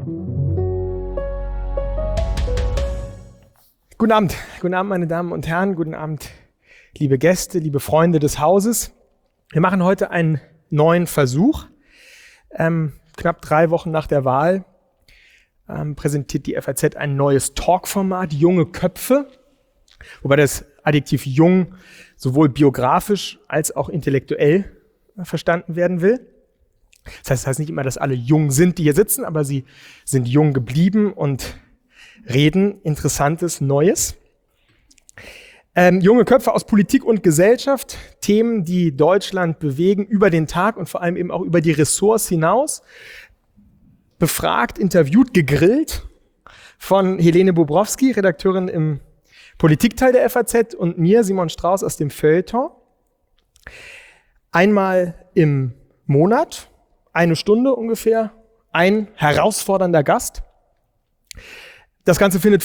Guten Abend, meine Damen und Herren, guten Abend, liebe Gäste, liebe Freunde des Hauses. Wir machen heute einen neuen Versuch. Knapp 3 Wochen nach der Wahl präsentiert die FAZ ein neues Talkformat, Junge Köpfe, wobei das Adjektiv jung sowohl biografisch als auch intellektuell verstanden werden will. Das heißt nicht immer, dass alle jung sind, die hier sitzen, aber sie sind jung geblieben und reden Interessantes, Neues. Junge Köpfe aus Politik und Gesellschaft, Themen, die Deutschland bewegen über den Tag und vor allem eben auch über die Ressorts hinaus. Befragt, interviewt, gegrillt von Helene Bobrowski, Redakteurin im Politikteil der FAZ, und mir, Simon Strauß, aus dem Feuilleton. Einmal im Monat, 1 Stunde ungefähr, ein herausfordernder Gast. Das Ganze findet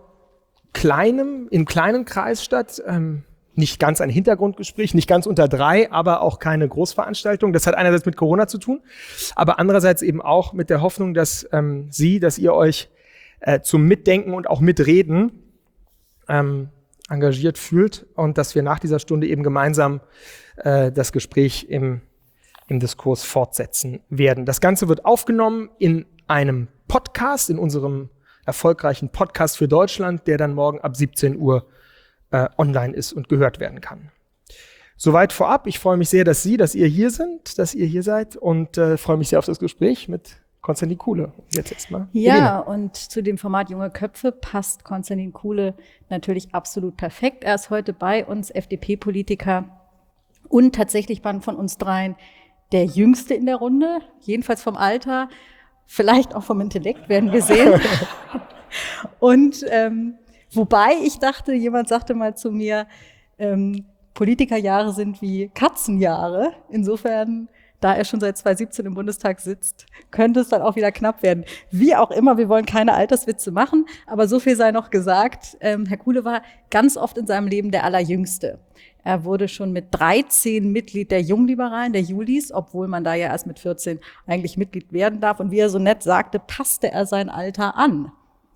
in kleinem Kreis statt. Nicht ganz ein Hintergrundgespräch, nicht ganz unter 3, aber auch keine Großveranstaltung. Das hat einerseits mit Corona zu tun, aber andererseits eben auch mit der Hoffnung, dass dass ihr euch zum Mitdenken und auch Mitreden engagiert fühlt und dass wir nach dieser Stunde eben gemeinsam das Gespräch im Diskurs fortsetzen werden. Das Ganze wird aufgenommen in einem Podcast, in unserem erfolgreichen Podcast für Deutschland, der dann morgen ab 17 Uhr online ist und gehört werden kann. Soweit vorab. Ich freue mich sehr, dass ihr hier seid und freue mich sehr auf das Gespräch mit Konstantin Kuhle. Jetzt erstmal. Ja, und zu dem Format Junge Köpfe passt Konstantin Kuhle natürlich absolut perfekt. Er ist heute bei uns, FDP-Politiker und tatsächlich von uns dreien der Jüngste in der Runde, jedenfalls vom Alter, vielleicht auch vom Intellekt, werden wir sehen. Und wobei ich dachte, jemand sagte mal zu mir, Politikerjahre sind wie Katzenjahre. Insofern, da er schon seit 2017 im Bundestag sitzt, könnte es dann auch wieder knapp werden. Wie auch immer, wir wollen keine Alterswitze machen, aber so viel sei noch gesagt. Herr Kuhle war ganz oft in seinem Leben der Allerjüngste. Er wurde schon mit 13 Mitglied der Jungliberalen, der Julis, obwohl man da ja erst mit 14 eigentlich Mitglied werden darf. Und wie er so nett sagte, passte er sein Alter an.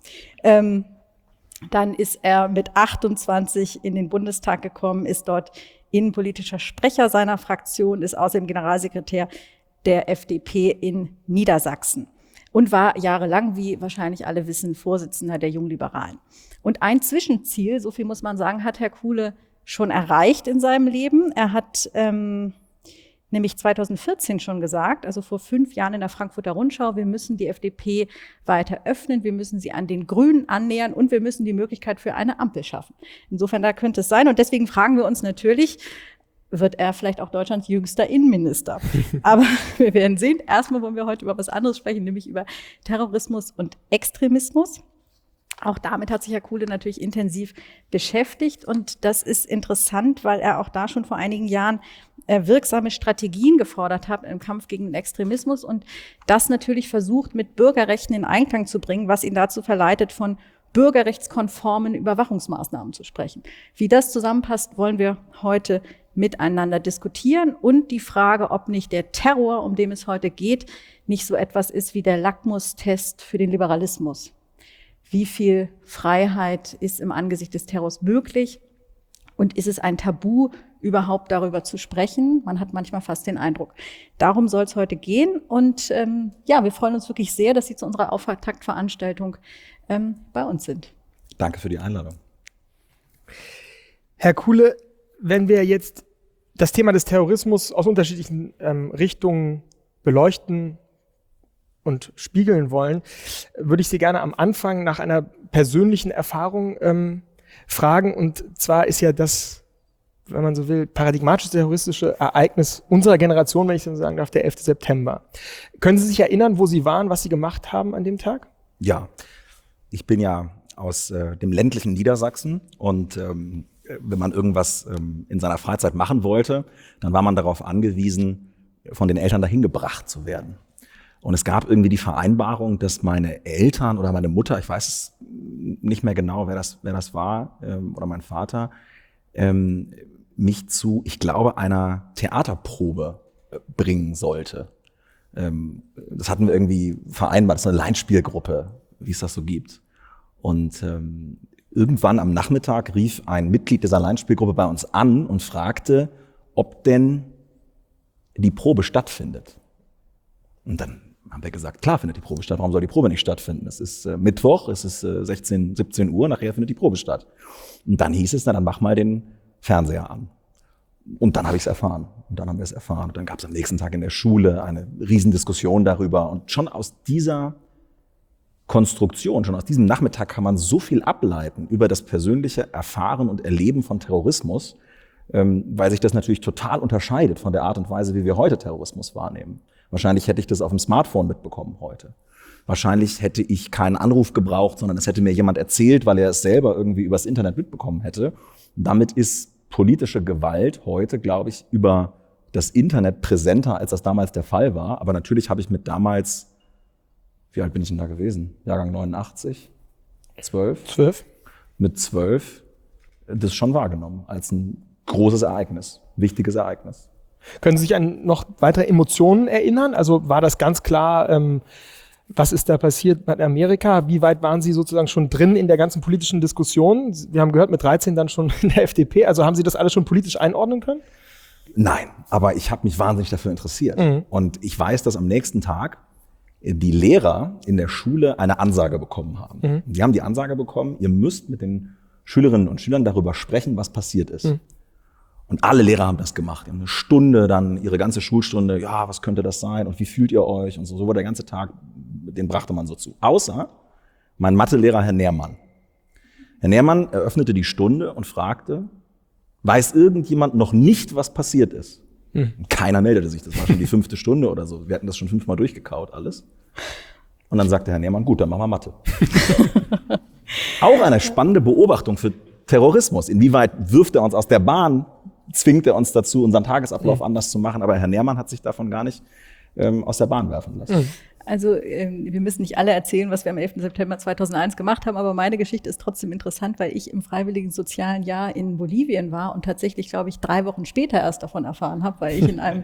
Dann ist er mit 28 in den Bundestag gekommen, ist dort innenpolitischer Sprecher seiner Fraktion, ist außerdem Generalsekretär der FDP in Niedersachsen und war jahrelang, wie wahrscheinlich alle wissen, Vorsitzender der Jungliberalen. Und ein Zwischenziel, so viel muss man sagen, hat Herr Kuhle schon erreicht in seinem Leben. Er hat nämlich 2014 schon gesagt, also vor 5 Jahren in der Frankfurter Rundschau, wir müssen die FDP weiter öffnen, wir müssen sie an den Grünen annähern und wir müssen die Möglichkeit für eine Ampel schaffen. Insofern, da könnte es sein. Und deswegen fragen wir uns natürlich, wird er vielleicht auch Deutschlands jüngster Innenminister? Aber wir werden sehen. Erstmal wollen wir heute über was anderes sprechen, nämlich über Terrorismus und Extremismus. Auch damit hat sich Herr Kuhle natürlich intensiv beschäftigt. Und das ist interessant, weil er auch da schon vor einigen Jahren wirksame Strategien gefordert hat im Kampf gegen den Extremismus und das natürlich versucht, mit Bürgerrechten in Einklang zu bringen, was ihn dazu verleitet, von bürgerrechtskonformen Überwachungsmaßnahmen zu sprechen. Wie das zusammenpasst, wollen wir heute miteinander diskutieren und die Frage, ob nicht der Terror, um den es heute geht, nicht so etwas ist wie der Lackmustest für den Liberalismus. Wie viel Freiheit ist im Angesicht des Terrors möglich? Und ist es ein Tabu, überhaupt darüber zu sprechen? Man hat manchmal fast den Eindruck. Darum soll es heute gehen. Und wir freuen uns wirklich sehr, dass Sie zu unserer Auftaktveranstaltung bei uns sind. Danke für die Einladung. Herr Kuhle, wenn wir jetzt das Thema des Terrorismus aus unterschiedlichen Richtungen beleuchten und spiegeln wollen, würde ich Sie gerne am Anfang nach einer persönlichen Erfahrung fragen. Und zwar ist ja das, wenn man so will, paradigmatische terroristische Ereignis unserer Generation, wenn ich so sagen darf, der 11. September. Können Sie sich erinnern, wo Sie waren, was Sie gemacht haben an dem Tag? Ja, ich bin ja aus dem ländlichen Niedersachsen und wenn man irgendwas in seiner Freizeit machen wollte, dann war man darauf angewiesen, von den Eltern dahin gebracht zu werden. Und es gab irgendwie die Vereinbarung, dass meine Eltern oder meine Mutter, ich weiß es nicht mehr genau, wer das war, oder mein Vater, mich zu, ich glaube, einer Theaterprobe bringen sollte. Das hatten wir irgendwie vereinbart, das ist eine Laienspielgruppe, wie es das so gibt. Und irgendwann am Nachmittag rief ein Mitglied dieser Laienspielgruppe bei uns an und fragte, ob denn die Probe stattfindet. Und dann haben wir gesagt, klar findet die Probe statt, warum soll die Probe nicht stattfinden? Es ist Mittwoch, es ist 16, 17 Uhr, nachher findet die Probe statt. Und dann hieß es, dann mach mal den Fernseher an. Und dann habe ich es erfahren. Und dann haben wir es erfahren. Und dann gab es am nächsten Tag in der Schule eine Riesendiskussion darüber. Und schon aus dieser Konstruktion, schon aus diesem Nachmittag kann man so viel ableiten über das persönliche Erfahren und Erleben von Terrorismus, weil sich das natürlich total unterscheidet von der Art und Weise, wie wir heute Terrorismus wahrnehmen. Wahrscheinlich hätte ich das auf dem Smartphone mitbekommen heute. Wahrscheinlich hätte ich keinen Anruf gebraucht, sondern es hätte mir jemand erzählt, weil er es selber irgendwie übers Internet mitbekommen hätte. Und damit ist politische Gewalt heute, glaube ich, über das Internet präsenter, als das damals der Fall war. Aber natürlich habe ich mit damals, wie alt bin ich denn da gewesen? Jahrgang 89? 12? Mit 12 das schon wahrgenommen als ein großes Ereignis, wichtiges Ereignis. Können Sie sich an noch weitere Emotionen erinnern? Also war das ganz klar, was ist da passiert mit Amerika? Wie weit waren Sie sozusagen schon drin in der ganzen politischen Diskussion? Wir haben gehört, mit 13 dann schon in der FDP. Also haben Sie das alles schon politisch einordnen können? Nein, aber ich habe mich wahnsinnig dafür interessiert. Und ich weiß, dass am nächsten Tag die Lehrer in der Schule eine Ansage bekommen haben. Die haben die Ansage bekommen, ihr müsst mit den Schülerinnen und Schülern darüber sprechen, was passiert ist. Und alle Lehrer haben das gemacht. Die haben eine Stunde, dann ihre ganze Schulstunde, ja, was könnte das sein und wie fühlt ihr euch und so. So war der ganze Tag, den brachte man so zu. Außer mein Mathelehrer, Herr Nährmann. Herr Nährmann eröffnete die Stunde und fragte, weiß irgendjemand noch nicht, was passiert ist? Und keiner meldete sich, das war schon die 5. Stunde oder so. Wir hatten das schon 5-mal durchgekaut, alles. Und dann sagte Herr Nährmann, gut, dann machen wir Mathe. Auch eine spannende Beobachtung für Terrorismus. Inwieweit wirft er uns aus der Bahn, zwingt er uns dazu, unseren Tagesablauf anders zu machen. Aber Herr Nährmann hat sich davon gar nicht aus der Bahn werfen lassen. Also wir müssen nicht alle erzählen, was wir am 11. September 2001 gemacht haben, aber meine Geschichte ist trotzdem interessant, weil ich im freiwilligen sozialen Jahr in Bolivien war und tatsächlich, glaube ich, 3 Wochen später erst davon erfahren habe, weil ich in einem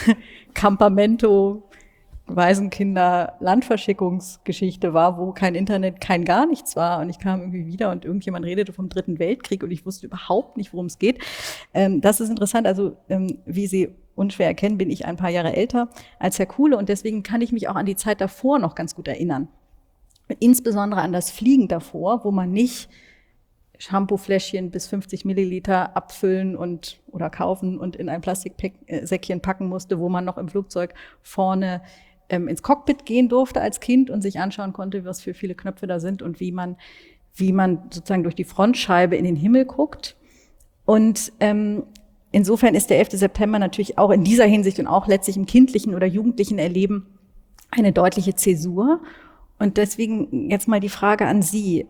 Campamento Waisenkinder Landverschickungsgeschichte war, wo kein Internet, kein gar nichts war. Und ich kam irgendwie wieder und irgendjemand redete vom 3. Weltkrieg und ich wusste überhaupt nicht, worum es geht. Das ist interessant. Also wie Sie unschwer erkennen, bin ich ein paar Jahre älter als Herr Kuhle und deswegen kann ich mich auch an die Zeit davor noch ganz gut erinnern. Insbesondere an das Fliegen davor, wo man nicht Shampoofläschchen bis 50 Milliliter abfüllen oder kaufen und in ein Plastiksäckchen packen musste, wo man noch im Flugzeug vorne ins Cockpit gehen durfte als Kind und sich anschauen konnte, was für viele Knöpfe da sind und wie man sozusagen durch die Frontscheibe in den Himmel guckt. Und insofern ist der 11. September natürlich auch in dieser Hinsicht und auch letztlich im kindlichen oder jugendlichen Erleben eine deutliche Zäsur. Und deswegen jetzt mal die Frage an Sie.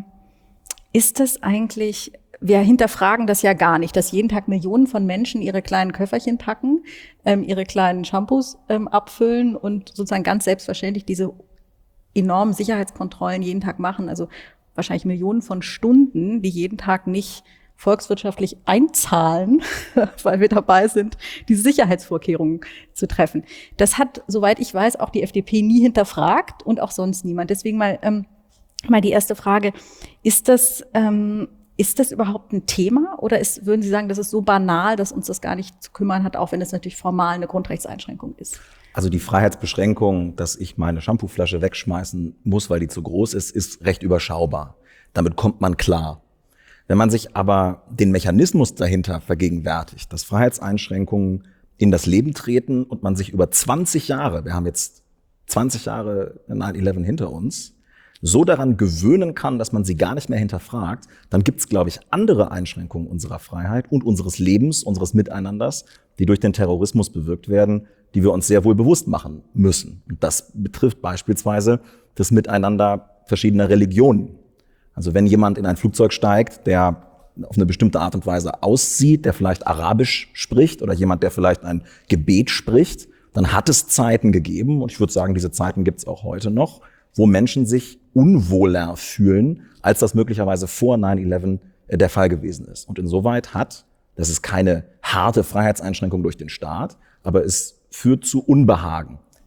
Ist das eigentlich, wir hinterfragen das ja gar nicht, dass jeden Tag Millionen von Menschen ihre kleinen Köfferchen packen, ihre kleinen Shampoos abfüllen und sozusagen ganz selbstverständlich diese enormen Sicherheitskontrollen jeden Tag machen. Also wahrscheinlich Millionen von Stunden, die jeden Tag nicht volkswirtschaftlich einzahlen, weil wir dabei sind, diese Sicherheitsvorkehrungen zu treffen. Das hat, soweit ich weiß, auch die FDP nie hinterfragt und auch sonst niemand. Deswegen mal die erste Frage, ist das überhaupt ein Thema oder würden Sie sagen, das ist so banal, dass uns das gar nicht zu kümmern hat, auch wenn es natürlich formal eine Grundrechtseinschränkung ist? Also die Freiheitsbeschränkung, dass ich meine Shampooflasche wegschmeißen muss, weil die zu groß ist recht überschaubar. Damit kommt man klar. Wenn man sich aber den Mechanismus dahinter vergegenwärtigt, dass Freiheitseinschränkungen in das Leben treten und man sich über 20 Jahre, wir haben jetzt 20 Jahre 9/11 hinter uns, so daran gewöhnen kann, dass man sie gar nicht mehr hinterfragt, dann gibt es, glaube ich, andere Einschränkungen unserer Freiheit und unseres Lebens, unseres Miteinanders, die durch den Terrorismus bewirkt werden, die wir uns sehr wohl bewusst machen müssen. Und das betrifft beispielsweise das Miteinander verschiedener Religionen. Also wenn jemand in ein Flugzeug steigt, der auf eine bestimmte Art und Weise aussieht, der vielleicht Arabisch spricht oder jemand, der vielleicht ein Gebet spricht, dann hat es Zeiten gegeben, und ich würde sagen, diese Zeiten gibt es auch heute noch, wo Menschen sich unwohler fühlen, als das möglicherweise vor 9/11 der Fall gewesen ist. Und insoweit das ist keine harte Freiheitseinschränkung durch den Staat, aber es führt zu Unbehagen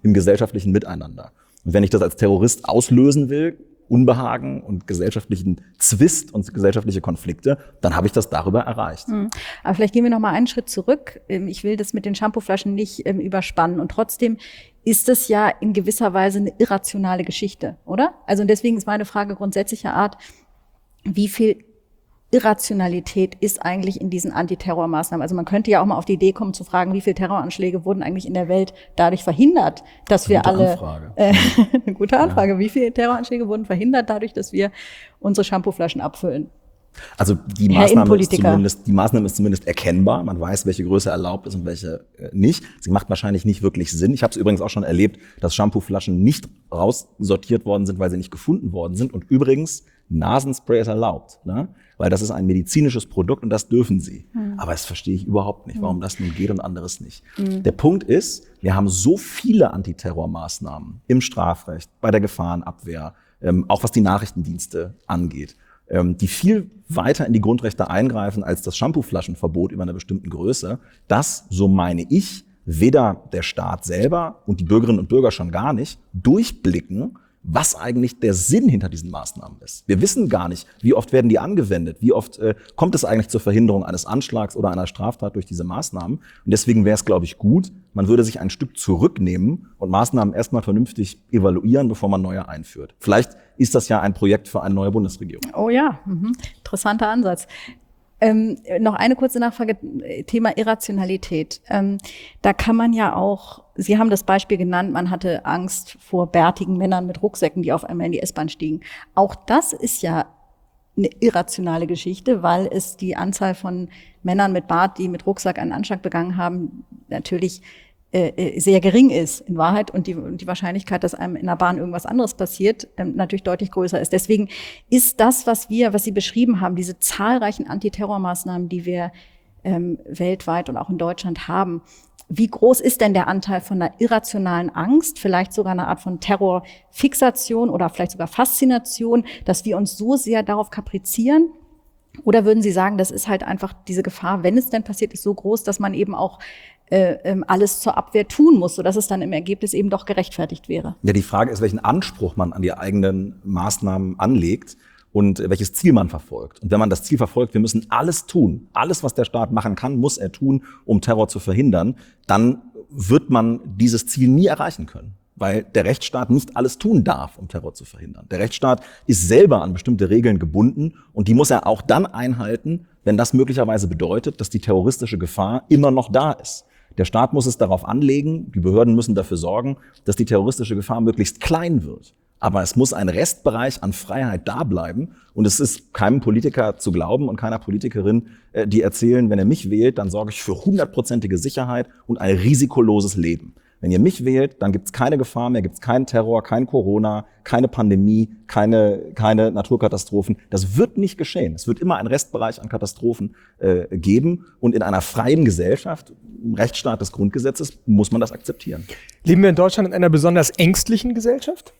im gesellschaftlichen Miteinander. Und wenn ich das als Terrorist auslösen will, Unbehagen und gesellschaftlichen Zwist und gesellschaftliche Konflikte, dann habe ich das darüber erreicht. Aber vielleicht gehen wir noch mal einen Schritt zurück. Ich will das mit den Shampooflaschen nicht überspannen. Und trotzdem ist es ja in gewisser Weise eine irrationale Geschichte, oder? Also deswegen ist meine Frage grundsätzlicher Art, wie viel Irrationalität ist eigentlich in diesen Antiterrormaßnahmen? Also man könnte ja auch mal auf die Idee kommen zu fragen, wie viele Terroranschläge wurden eigentlich in der Welt dadurch verhindert, dass wir alle eine gute Anfrage. Ja. Wie viele Terroranschläge wurden verhindert dadurch, dass wir unsere Shampooflaschen abfüllen? Also die Maßnahme ist zumindest erkennbar. Man weiß, welche Größe erlaubt ist und welche nicht. Sie macht wahrscheinlich nicht wirklich Sinn. Ich habe es übrigens auch schon erlebt, dass Shampooflaschen nicht raussortiert worden sind, weil sie nicht gefunden worden sind. Und übrigens, Nasenspray ist erlaubt, ne? Weil das ist ein medizinisches Produkt und das dürfen sie. Aber das verstehe ich überhaupt nicht, warum das nun geht und anderes nicht. Der Punkt ist, wir haben so viele Antiterrormaßnahmen im Strafrecht, bei der Gefahrenabwehr, auch was die Nachrichtendienste angeht, die viel weiter in die Grundrechte eingreifen als das Shampooflaschenverbot über einer bestimmten Größe, dass, so meine ich, weder der Staat selber und die Bürgerinnen und Bürger schon gar nicht durchblicken, was eigentlich der Sinn hinter diesen Maßnahmen ist. Wir wissen gar nicht, wie oft werden die angewendet, wie oft kommt es eigentlich zur Verhinderung eines Anschlags oder einer Straftat durch diese Maßnahmen. Und deswegen wäre es, glaube ich, gut, man würde sich ein Stück zurücknehmen und Maßnahmen erstmal vernünftig evaluieren, bevor man neue einführt. Vielleicht ist das ja ein Projekt für eine neue Bundesregierung. Oh ja, interessanter Ansatz. Noch eine kurze Nachfrage, Thema Irrationalität. Da kann man ja auch, Sie haben das Beispiel genannt, man hatte Angst vor bärtigen Männern mit Rucksäcken, die auf einmal in die S-Bahn stiegen. Auch das ist ja eine irrationale Geschichte, weil es die Anzahl von Männern mit Bart, die mit Rucksack einen Anschlag begangen haben, natürlich sehr gering ist in Wahrheit und die Wahrscheinlichkeit, dass einem in der Bahn irgendwas anderes passiert, natürlich deutlich größer ist. Deswegen ist das, was Sie beschrieben haben, diese zahlreichen Antiterrormaßnahmen, die wir weltweit und auch in Deutschland haben, wie groß ist denn der Anteil von einer irrationalen Angst, vielleicht sogar eine Art von Terrorfixation oder vielleicht sogar Faszination, dass wir uns so sehr darauf kaprizieren? Oder würden Sie sagen, das ist halt einfach diese Gefahr, wenn es denn passiert, ist so groß, dass man eben auch alles zur Abwehr tun muss, sodass es dann im Ergebnis eben doch gerechtfertigt wäre? Ja, die Frage ist, welchen Anspruch man an die eigenen Maßnahmen anlegt und welches Ziel man verfolgt. Und wenn man das Ziel verfolgt, wir müssen alles tun, alles, was der Staat machen kann, muss er tun, um Terror zu verhindern, dann wird man dieses Ziel nie erreichen können. Weil der Rechtsstaat nicht alles tun darf, um Terror zu verhindern. Der Rechtsstaat ist selber an bestimmte Regeln gebunden und die muss er auch dann einhalten, wenn das möglicherweise bedeutet, dass die terroristische Gefahr immer noch da ist. Der Staat muss es darauf anlegen, die Behörden müssen dafür sorgen, dass die terroristische Gefahr möglichst klein wird. Aber es muss ein Restbereich an Freiheit da bleiben. Und es ist keinem Politiker zu glauben und keiner Politikerin, die erzählen, wenn er mich wählt, dann sorge ich für 100%ige Sicherheit und ein risikoloses Leben. Wenn ihr mich wählt, dann gibt es keine Gefahr mehr, gibt es keinen Terror, kein Corona, keine Pandemie, keine Naturkatastrophen. Das wird nicht geschehen. Es wird immer einen Restbereich an Katastrophen geben. Und in einer freien Gesellschaft, im Rechtsstaat des Grundgesetzes, muss man das akzeptieren. Leben wir in Deutschland in einer besonders ängstlichen Gesellschaft?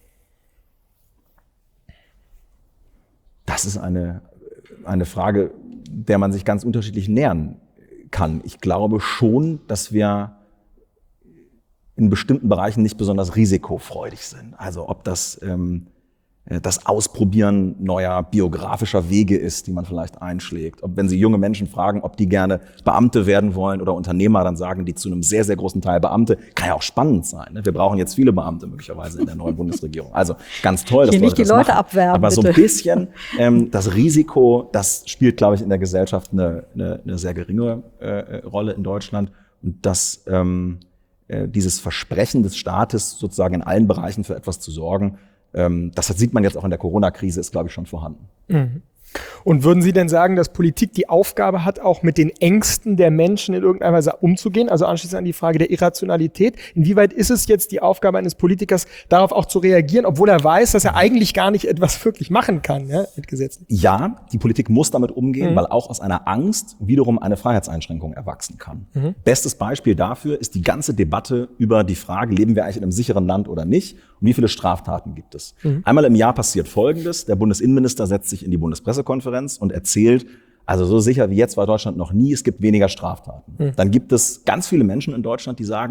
Das ist eine Frage, der man sich ganz unterschiedlich nähern kann. Ich glaube schon, dass wir in bestimmten Bereichen nicht besonders risikofreudig sind. Also ob das das Ausprobieren neuer biografischer Wege ist, die man vielleicht einschlägt. Ob, wenn Sie junge Menschen fragen, ob die gerne Beamte werden wollen oder Unternehmer, dann sagen die zu einem sehr, sehr großen Teil Beamte. Kann ja auch spannend sein. Ne? Wir brauchen jetzt viele Beamte möglicherweise in der neuen Bundesregierung. Also ganz toll, dass Leute das machen. Abwerben, aber bitte. So ein bisschen das Risiko, das spielt, glaube ich, in der Gesellschaft eine sehr geringe Rolle in Deutschland. Und das dieses Versprechen des Staates, sozusagen in allen Bereichen für etwas zu sorgen, das sieht man jetzt auch in der Corona-Krise, ist, glaube ich, schon vorhanden. Mhm. Und würden Sie denn sagen, dass Politik die Aufgabe hat, auch mit den Ängsten der Menschen in irgendeiner Weise umzugehen? Also anschließend an die Frage der Irrationalität. Inwieweit ist es jetzt die Aufgabe eines Politikers, darauf auch zu reagieren, obwohl er weiß, dass er eigentlich gar nicht etwas wirklich machen kann, ja, mit Gesetzen? Ja, die Politik muss damit umgehen, weil auch aus einer Angst wiederum eine Freiheitseinschränkung erwachsen kann. Bestes Beispiel dafür ist die ganze Debatte über die Frage, leben wir eigentlich in einem sicheren Land oder nicht? Und wie viele Straftaten gibt es? Einmal im Jahr passiert Folgendes. Der Bundesinnenminister setzt sich in die Bundespressekonferenz und erzählt, also so sicher wie jetzt war Deutschland noch nie, es gibt weniger Straftaten. Dann gibt es ganz viele Menschen in Deutschland, die sagen,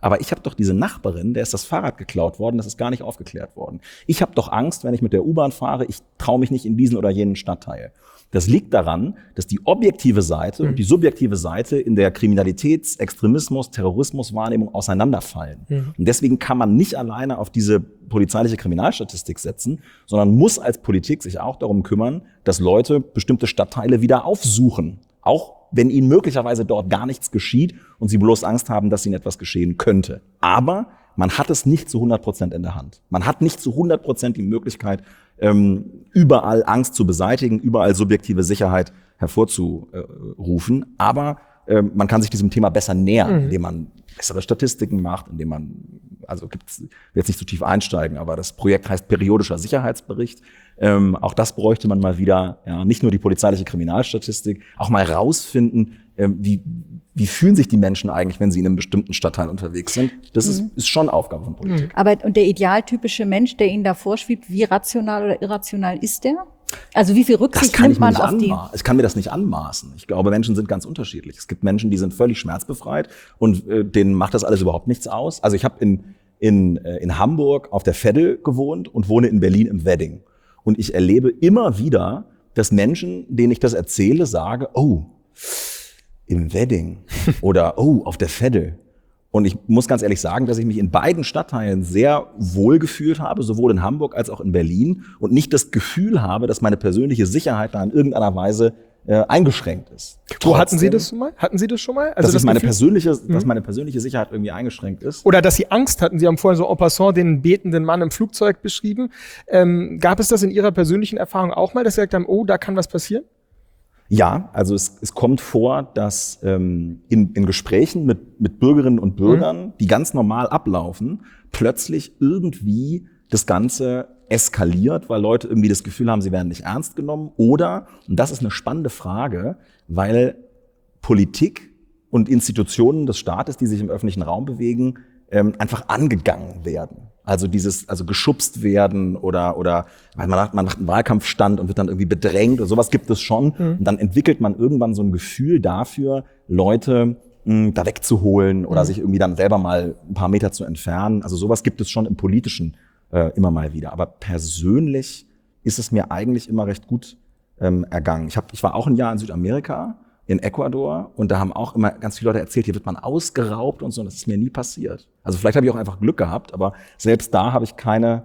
Aber ich habe doch diese Nachbarin, der ist das Fahrrad geklaut worden, das ist gar nicht aufgeklärt worden. Ich habe doch Angst, wenn ich mit der U-Bahn fahre, ich traue mich nicht in diesen oder jenen Stadtteil. Das liegt daran, dass die objektive Seite und die subjektive Seite in der Kriminalitäts-, Extremismus-, Terrorismuswahrnehmung auseinanderfallen. Und deswegen kann man nicht alleine auf diese polizeiliche Kriminalstatistik setzen, sondern muss als Politik sich auch darum kümmern, dass Leute bestimmte Stadtteile wieder aufsuchen. Auch wenn ihnen möglicherweise dort gar nichts geschieht und sie bloß Angst haben, dass ihnen etwas geschehen könnte. Aber man hat es nicht zu 100% in der Hand. Man hat nicht zu 100% die Möglichkeit, überall Angst zu beseitigen, überall subjektive Sicherheit hervorzurufen. Aber man kann sich diesem Thema besser nähern, indem man bessere Statistiken macht, indem man, also will jetzt nicht zu tief einsteigen, aber das Projekt heißt periodischer Sicherheitsbericht. Auch das bräuchte man mal wieder, ja, nicht nur die polizeiliche Kriminalstatistik, auch mal rausfinden, wie fühlen sich die Menschen eigentlich, wenn sie in einem bestimmten Stadtteil unterwegs sind. Das ist schon Aufgabe von Politik. Aber und der idealtypische Mensch, der Ihnen da vorschwebt, wie rational oder irrational ist der? Also wie viel Rücksicht nimmt man auf die? Ich kann mir das nicht anmaßen. Ich glaube, Menschen sind ganz unterschiedlich. Es gibt Menschen, die sind völlig schmerzbefreit und denen macht das alles überhaupt nichts aus. Also ich habe in Hamburg auf der Veddel gewohnt und wohne in Berlin im Wedding. Und ich erlebe immer wieder, dass Menschen, denen ich das erzähle, sagen, oh, im Wedding oder oh, auf der Veddel. Und ich muss ganz ehrlich sagen, dass ich mich in beiden Stadtteilen sehr wohl gefühlt habe, sowohl in Hamburg als auch in Berlin und nicht das Gefühl habe, dass meine persönliche Sicherheit da in irgendeiner Weise eingeschränkt ist. Wo hatten Sie das schon mal? Also dass meine persönliche Sicherheit irgendwie eingeschränkt ist. Oder dass Sie Angst hatten. Sie haben vorhin so en passant den betenden Mann im Flugzeug beschrieben. Gab es das in Ihrer persönlichen Erfahrung auch mal, dass Sie gesagt haben, oh, da kann was passieren? Ja, also es kommt vor, dass in Gesprächen mit Bürgerinnen und Bürgern, die ganz normal ablaufen, plötzlich irgendwie das Ganze eskaliert, weil Leute irgendwie das Gefühl haben, sie werden nicht ernst genommen. Oder, und das ist eine spannende Frage, weil Politik und Institutionen des Staates, die sich im öffentlichen Raum bewegen, einfach angegangen werden. Also geschubst werden oder weil man macht einen Wahlkampfstand und wird dann irgendwie bedrängt oder sowas gibt es schon. Und dann entwickelt man irgendwann so ein Gefühl dafür, Leute da wegzuholen oder sich irgendwie dann selber mal ein paar Meter zu entfernen. Also sowas gibt es schon im Politischen immer mal wieder. Aber persönlich ist es mir eigentlich immer recht gut ergangen. Ich war auch ein Jahr in Südamerika, in Ecuador, und da haben auch immer ganz viele Leute erzählt, hier wird man ausgeraubt und so, und das ist mir nie passiert. Also vielleicht habe ich auch einfach Glück gehabt, aber selbst da habe ich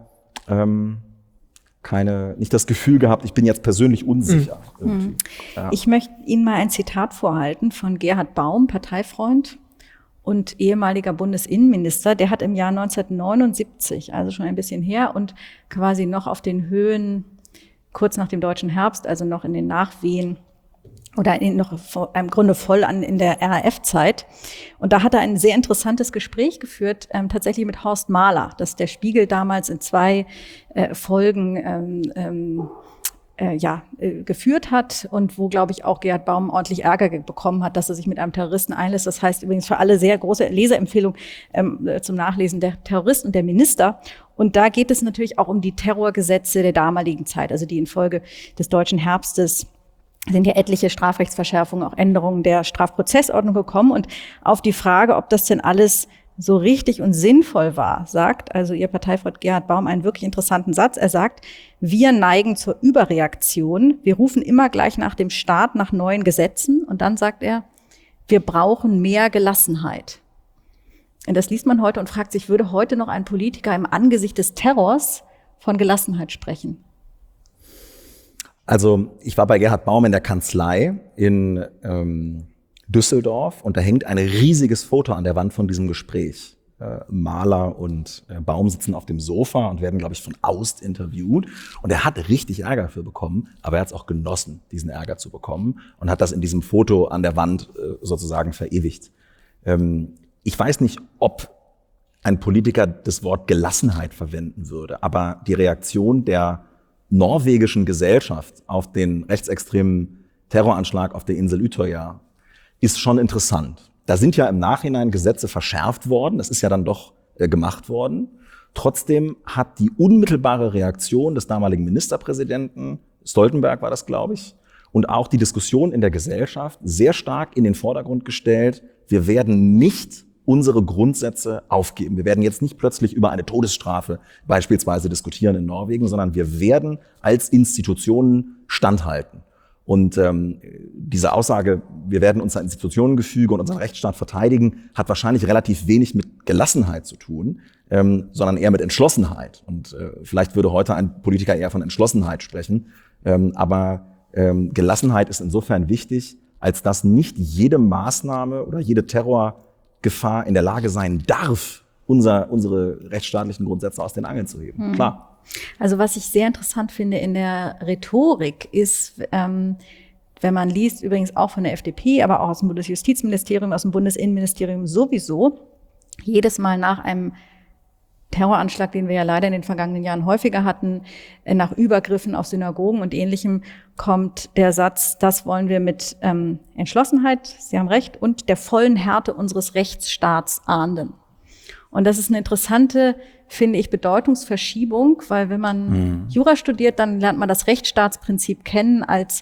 nicht das Gefühl gehabt, ich bin jetzt persönlich unsicher. Ja. Ich möchte Ihnen mal ein Zitat vorhalten von Gerhard Baum, Parteifreund und ehemaliger Bundesinnenminister. Der hat im Jahr 1979, also schon ein bisschen her und quasi noch auf den Höhen, kurz nach dem Deutschen Herbst, also noch in den Nachwehen, oder noch im Grunde voll in der RAF-Zeit. Und da hat er ein sehr interessantes Gespräch geführt, tatsächlich mit Horst Mahler, das der Spiegel damals in 2 Folgen geführt hat und wo, glaube ich, auch Gerhard Baum ordentlich Ärger bekommen hat, dass er sich mit einem Terroristen einlässt. Das heißt übrigens für alle sehr große Leserempfehlung zum Nachlesen, der Terrorist und der Minister. Und da geht es natürlich auch um die Terrorgesetze der damaligen Zeit, also die infolge des Deutschen Herbstes sind ja etliche Strafrechtsverschärfungen, auch Änderungen der Strafprozessordnung gekommen. Und auf die Frage, ob das denn alles so richtig und sinnvoll war, sagt also Ihr Parteifreund Gerhard Baum einen wirklich interessanten Satz. Er sagt, wir neigen zur Überreaktion. Wir rufen immer gleich nach dem Staat nach neuen Gesetzen. Und dann sagt er, wir brauchen mehr Gelassenheit. Und das liest man heute und fragt sich, würde heute noch ein Politiker im Angesicht des Terrors von Gelassenheit sprechen? Also ich war bei Gerhard Baum in der Kanzlei in Düsseldorf und da hängt ein riesiges Foto an der Wand von diesem Gespräch. Mahler und Baum sitzen auf dem Sofa und werden, glaube ich, von Aust interviewt. Und er hat richtig Ärger dafür bekommen, aber er hat es auch genossen, diesen Ärger zu bekommen und hat das in diesem Foto an der Wand sozusagen verewigt. Ich weiß nicht, ob ein Politiker das Wort Gelassenheit verwenden würde, aber die Reaktion der norwegischen Gesellschaft auf den rechtsextremen Terroranschlag auf der Insel Utøya ist schon interessant. Da sind ja im Nachhinein Gesetze verschärft worden, das ist ja dann doch gemacht worden. Trotzdem hat die unmittelbare Reaktion des damaligen Ministerpräsidenten, Stoltenberg war das, glaube ich, und auch die Diskussion in der Gesellschaft sehr stark in den Vordergrund gestellt, wir werden nicht unsere Grundsätze aufgeben. Wir werden jetzt nicht plötzlich über eine Todesstrafe beispielsweise diskutieren in Norwegen, sondern wir werden als Institutionen standhalten. Und diese Aussage, wir werden unser Institutionengefüge und unseren Rechtsstaat verteidigen, hat wahrscheinlich relativ wenig mit Gelassenheit zu tun, sondern eher mit Entschlossenheit. Und vielleicht würde heute ein Politiker eher von Entschlossenheit sprechen. Aber Gelassenheit ist insofern wichtig, als dass nicht jede Maßnahme oder jede Terrorgefahr in der Lage sein darf, unsere rechtsstaatlichen Grundsätze aus den Angeln zu heben. Klar. Also was ich sehr interessant finde in der Rhetorik ist, wenn man liest, übrigens auch von der FDP, aber auch aus dem Bundesjustizministerium, aus dem Bundesinnenministerium sowieso, jedes Mal nach einem Terroranschlag, den wir ja leider in den vergangenen Jahren häufiger hatten, nach Übergriffen auf Synagogen und Ähnlichem, kommt der Satz, das wollen wir mit Entschlossenheit, Sie haben recht, und der vollen Härte unseres Rechtsstaats ahnden. Und das ist eine interessante, finde ich, Bedeutungsverschiebung, weil wenn man Jura studiert, dann lernt man das Rechtsstaatsprinzip kennen als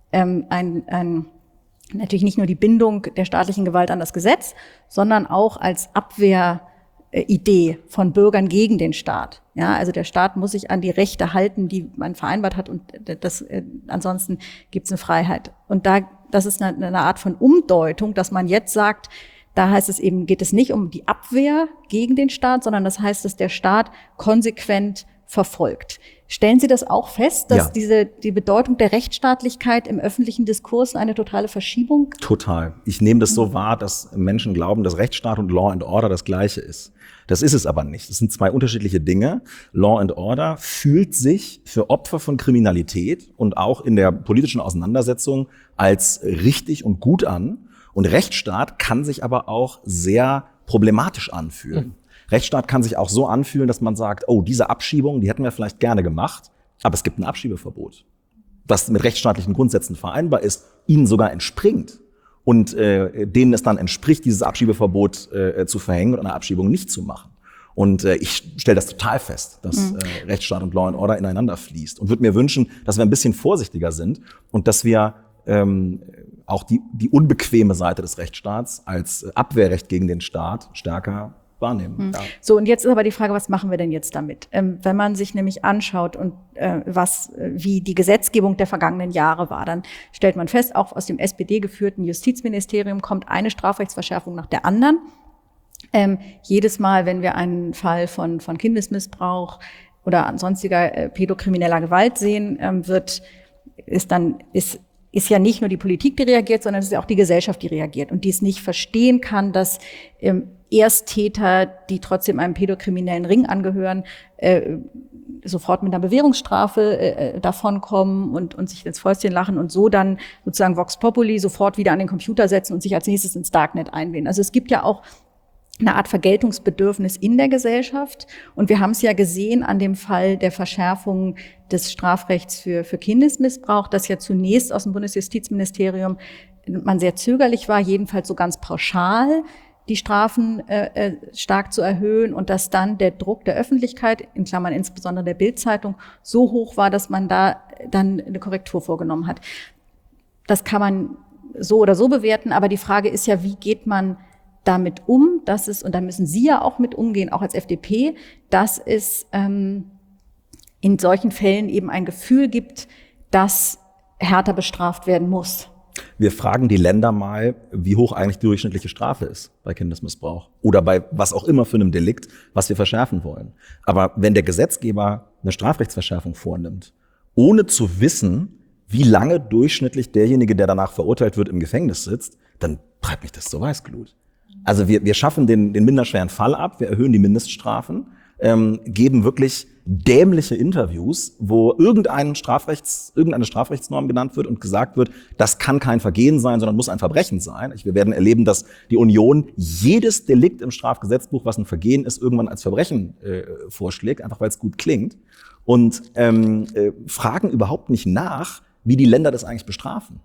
natürlich nicht nur die Bindung der staatlichen Gewalt an das Gesetz, sondern auch als Abwehridee von Bürgern gegen den Staat. Ja, also der Staat muss sich an die Rechte halten, die man vereinbart hat, und ansonsten gibt es eine Freiheit. Und das ist eine Art von Umdeutung, dass man jetzt sagt, da heißt es eben, geht es nicht um die Abwehr gegen den Staat, sondern das heißt, dass der Staat konsequent verfolgt. Stellen Sie das auch fest, dass die Bedeutung der Rechtsstaatlichkeit im öffentlichen Diskurs eine totale Verschiebung? Total. Ich nehme das so wahr, dass Menschen glauben, dass Rechtsstaat und Law and Order das Gleiche ist. Das ist es aber nicht. Das sind zwei unterschiedliche Dinge. Law and Order fühlt sich für Opfer von Kriminalität und auch in der politischen Auseinandersetzung als richtig und gut an. Und Rechtsstaat kann sich aber auch sehr problematisch anfühlen. Rechtsstaat kann sich auch so anfühlen, dass man sagt, oh, diese Abschiebung, die hätten wir vielleicht gerne gemacht, aber es gibt ein Abschiebeverbot, das mit rechtsstaatlichen Grundsätzen vereinbar ist, ihnen sogar entspringt und denen es dann entspricht, dieses Abschiebeverbot zu verhängen und eine Abschiebung nicht zu machen. Und ich stelle das total fest, dass Rechtsstaat und Law and Order ineinander fließt und würde mir wünschen, dass wir ein bisschen vorsichtiger sind und dass wir auch die unbequeme Seite des Rechtsstaats als Abwehrrecht gegen den Staat stärker wahrnehmen. Ja. So, und jetzt ist aber die Frage, was machen wir denn jetzt damit? Wenn man sich nämlich anschaut und wie die Gesetzgebung der vergangenen Jahre war, dann stellt man fest, auch aus dem SPD-geführten Justizministerium kommt eine Strafrechtsverschärfung nach der anderen. Jedes Mal, wenn wir einen Fall von Kindesmissbrauch oder sonstiger pädokrimineller Gewalt sehen, ist ja nicht nur die Politik, die reagiert, sondern es ist ja auch die Gesellschaft, die reagiert und die es nicht verstehen kann, dass Ersttäter, die trotzdem einem pädokriminellen Ring angehören, sofort mit einer Bewährungsstrafe davonkommen und sich ins Fäustchen lachen und so dann sozusagen Vox Populi sofort wieder an den Computer setzen und sich als nächstes ins Darknet einwählen. Also es gibt ja auch eine Art Vergeltungsbedürfnis in der Gesellschaft. Und wir haben es ja gesehen an dem Fall der Verschärfung des Strafrechts für Kindesmissbrauch, dass ja zunächst aus dem Bundesjustizministerium man sehr zögerlich war, jedenfalls so ganz pauschal die Strafen stark zu erhöhen und dass dann der Druck der Öffentlichkeit, in Klammern insbesondere der Bild-Zeitung, so hoch war, dass man da dann eine Korrektur vorgenommen hat. Das kann man so oder so bewerten, aber die Frage ist ja, wie geht man damit um, dass es, und da müssen Sie ja auch mit umgehen, auch als FDP, dass es in solchen Fällen eben ein Gefühl gibt, dass härter bestraft werden muss. Wir fragen die Länder mal, wie hoch eigentlich die durchschnittliche Strafe ist bei Kindesmissbrauch oder bei was auch immer für einem Delikt, was wir verschärfen wollen. Aber wenn der Gesetzgeber eine Strafrechtsverschärfung vornimmt, ohne zu wissen, wie lange durchschnittlich derjenige, der danach verurteilt wird, im Gefängnis sitzt, dann treibt mich das zur Weißglut. Also wir schaffen den minderschweren Fall ab, wir erhöhen die Mindeststrafen, geben wirklich dämliche Interviews, wo irgendeine Strafrechtsnorm genannt wird und gesagt wird, das kann kein Vergehen sein, sondern muss ein Verbrechen sein. Wir werden erleben, dass die Union jedes Delikt im Strafgesetzbuch, was ein Vergehen ist, irgendwann als Verbrechen vorschlägt, einfach weil es gut klingt. Und fragen überhaupt nicht nach, wie die Länder das eigentlich bestrafen.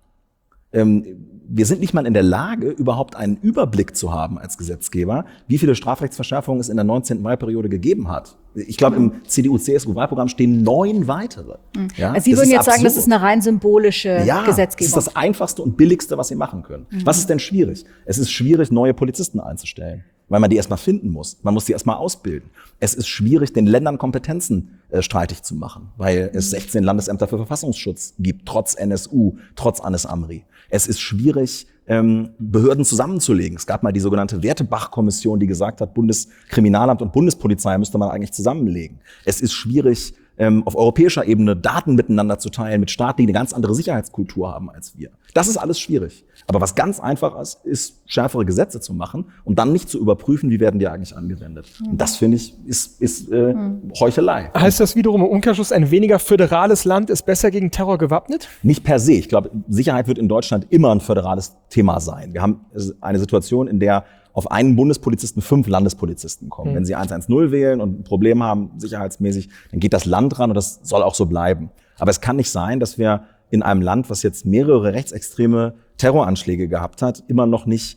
Wir sind nicht mal in der Lage, überhaupt einen Überblick zu haben als Gesetzgeber, wie viele Strafrechtsverschärfungen es in der 19. Wahlperiode gegeben hat. Ich glaube, im CDU-CSU-Wahlprogramm stehen 9 weitere. Ja, also Sie würden jetzt sagen, das ist eine rein symbolische Gesetzgebung. Das ist das Einfachste und Billigste, was Sie machen können. Was ist denn schwierig? Es ist schwierig, neue Polizisten einzustellen. weil man die erstmal finden muss. Man muss die erstmal ausbilden. Es ist schwierig, den Ländern Kompetenzen streitig zu machen, weil es 16 Landesämter für Verfassungsschutz gibt, trotz NSU, trotz Anis Amri. Es ist schwierig, Behörden zusammenzulegen. Es gab mal die sogenannte Wertebach-Kommission, die gesagt hat, Bundeskriminalamt und Bundespolizei müsste man eigentlich zusammenlegen. Es ist schwierig, auf europäischer Ebene Daten miteinander zu teilen mit Staaten, die eine ganz andere Sicherheitskultur haben als wir. Das ist alles schwierig. Aber was ganz einfach ist schärfere Gesetze zu machen und dann nicht zu überprüfen, wie werden die eigentlich angewendet. Und das, finde ich, ist Heuchelei. Heißt das wiederum im Umkehrschluss, ein weniger föderales Land ist besser gegen Terror gewappnet? Nicht per se. Ich glaube, Sicherheit wird in Deutschland immer ein föderales Thema sein. Wir haben eine Situation, in der auf einen Bundespolizisten 5 Landespolizisten kommen. Wenn sie 110 wählen und ein Problem haben, sicherheitsmäßig, dann geht das Land ran und das soll auch so bleiben. Aber es kann nicht sein, dass wir in einem Land, was jetzt mehrere rechtsextreme Terroranschläge gehabt hat, immer noch nicht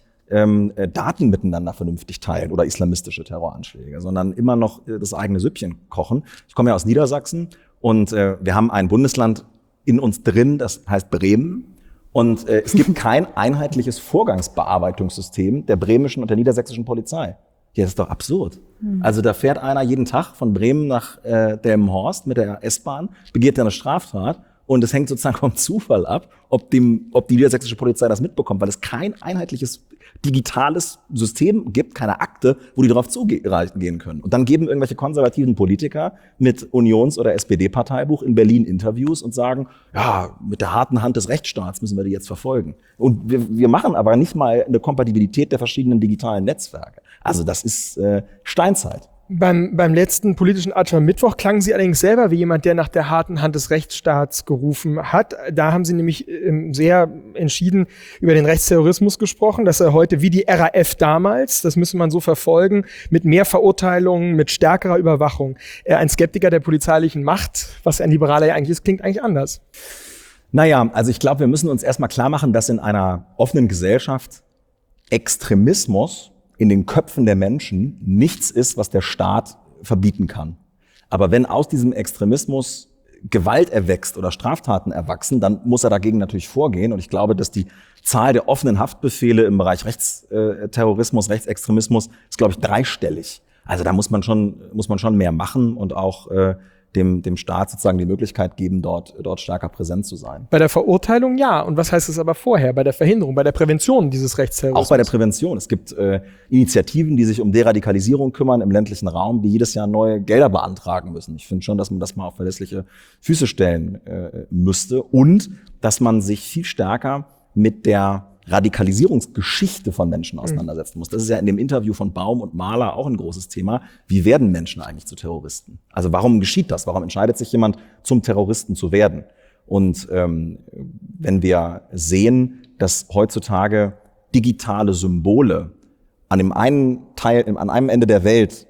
Daten miteinander vernünftig teilen oder islamistische Terroranschläge, sondern immer noch das eigene Süppchen kochen. Ich komme ja aus Niedersachsen und wir haben ein Bundesland in uns drin, das heißt Bremen. Und es gibt kein einheitliches Vorgangsbearbeitungssystem der bremischen und der niedersächsischen Polizei. Ja, das ist doch absurd. Also da fährt einer jeden Tag von Bremen nach Delmenhorst mit der S-Bahn, begeht eine Straftat und es hängt sozusagen vom Zufall ab, ob die niedersächsische Polizei das mitbekommt, weil es kein einheitliches digitales System gibt, keine Akte, wo die darauf zugehen können. Und dann geben irgendwelche konservativen Politiker mit Unions- oder SPD-Parteibuch in Berlin Interviews und sagen, ja, mit der harten Hand des Rechtsstaats müssen wir die jetzt verfolgen. Und wir machen aber nicht mal eine Kompatibilität der verschiedenen digitalen Netzwerke. Also das ist Steinzeit. Beim letzten politischen Mittwoch klangen Sie allerdings selber wie jemand, der nach der harten Hand des Rechtsstaats gerufen hat. Da haben Sie nämlich sehr entschieden über den Rechtsterrorismus gesprochen, dass er heute wie die RAF damals, das müsse man so verfolgen, mit mehr Verurteilungen, mit stärkerer Überwachung. Ein Skeptiker der polizeilichen Macht, was ein Liberaler ja eigentlich ist, klingt eigentlich anders. Naja, also ich glaube, wir müssen uns erstmal klar machen, dass in einer offenen Gesellschaft Extremismus in den Köpfen der Menschen nichts ist, was der Staat verbieten kann. Aber wenn aus diesem Extremismus Gewalt erwächst oder Straftaten erwachsen, dann muss er dagegen natürlich vorgehen. Und ich glaube, dass die Zahl der offenen Haftbefehle im Bereich Rechtsterrorismus, Rechtsextremismus ist, glaube ich, 3-stellig. Also da muss man schon mehr machen und auch dem Staat sozusagen die Möglichkeit geben, dort stärker präsent zu sein. Bei der Verurteilung ja. Und was heißt es aber vorher? Bei der Verhinderung, bei der Prävention dieses Rechtsterrorismus? Auch bei der Prävention. Es gibt Initiativen, die sich um Deradikalisierung kümmern im ländlichen Raum, die jedes Jahr neue Gelder beantragen müssen. Ich finde schon, dass man das mal auf verlässliche Füße stellen müsste und dass man sich viel stärker mit der Radikalisierungsgeschichte von Menschen auseinandersetzen muss. Das ist ja in dem Interview von Baum und Mahler auch ein großes Thema. Wie werden Menschen eigentlich zu Terroristen? Also warum geschieht das? Warum entscheidet sich jemand, zum Terroristen zu werden? Und wenn wir sehen, dass heutzutage digitale Symbole an einem Ende der Welt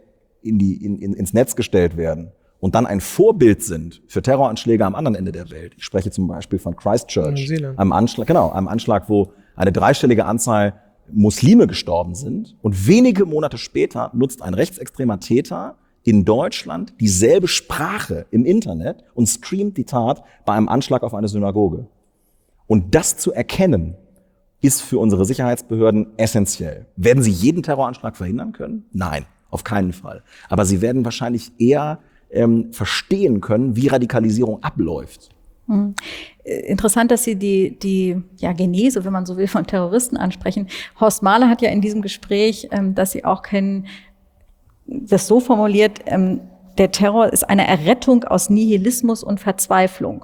ins Netz gestellt werden und dann ein Vorbild sind für Terroranschläge am anderen Ende der Welt. Ich spreche zum Beispiel von Christchurch, einem Anschlag, wo eine 3-stellige Anzahl Muslime gestorben sind. Und wenige Monate später nutzt ein rechtsextremer Täter in Deutschland dieselbe Sprache im Internet und streamt die Tat bei einem Anschlag auf eine Synagoge. Und das zu erkennen, ist für unsere Sicherheitsbehörden essentiell. Werden sie jeden Terroranschlag verhindern können? Nein, auf keinen Fall. Aber sie werden wahrscheinlich eher verstehen können, wie Radikalisierung abläuft. Interessant, dass Sie die Genese, wenn man so will, von Terroristen ansprechen. Horst Mahler hat ja in diesem Gespräch, dass Sie auch kennen, das so formuliert, der Terror ist eine Errettung aus Nihilismus und Verzweiflung.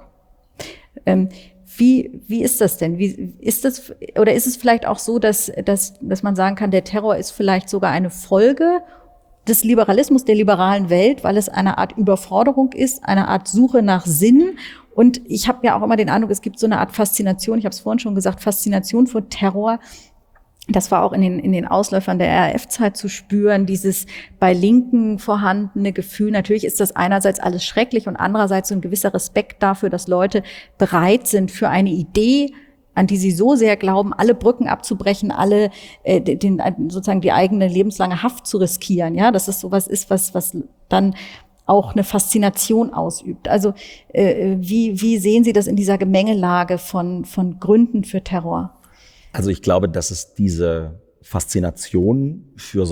Wie ist das denn? Ist es vielleicht auch so, dass man sagen kann, der Terror ist vielleicht sogar eine Folge des Liberalismus, der liberalen Welt, weil es eine Art Überforderung ist, eine Art Suche nach Sinn. Und ich habe ja auch immer den Eindruck, es gibt so eine Art Faszination, ich habe es vorhin schon gesagt, Faszination vor Terror. Das war auch in den Ausläufern der RAF-Zeit zu spüren, dieses bei Linken vorhandene Gefühl. Natürlich ist das einerseits alles schrecklich und andererseits so ein gewisser Respekt dafür, dass Leute bereit sind, für eine Idee, an die sie so sehr glauben, alle Brücken abzubrechen, alle sozusagen die eigene lebenslange Haft zu riskieren. Ja, dass es sowas ist, was dann auch eine Faszination ausübt. Also wie sehen Sie das in dieser Gemengelage von Gründen für Terror? Also ich glaube, dass es diese Faszination für solche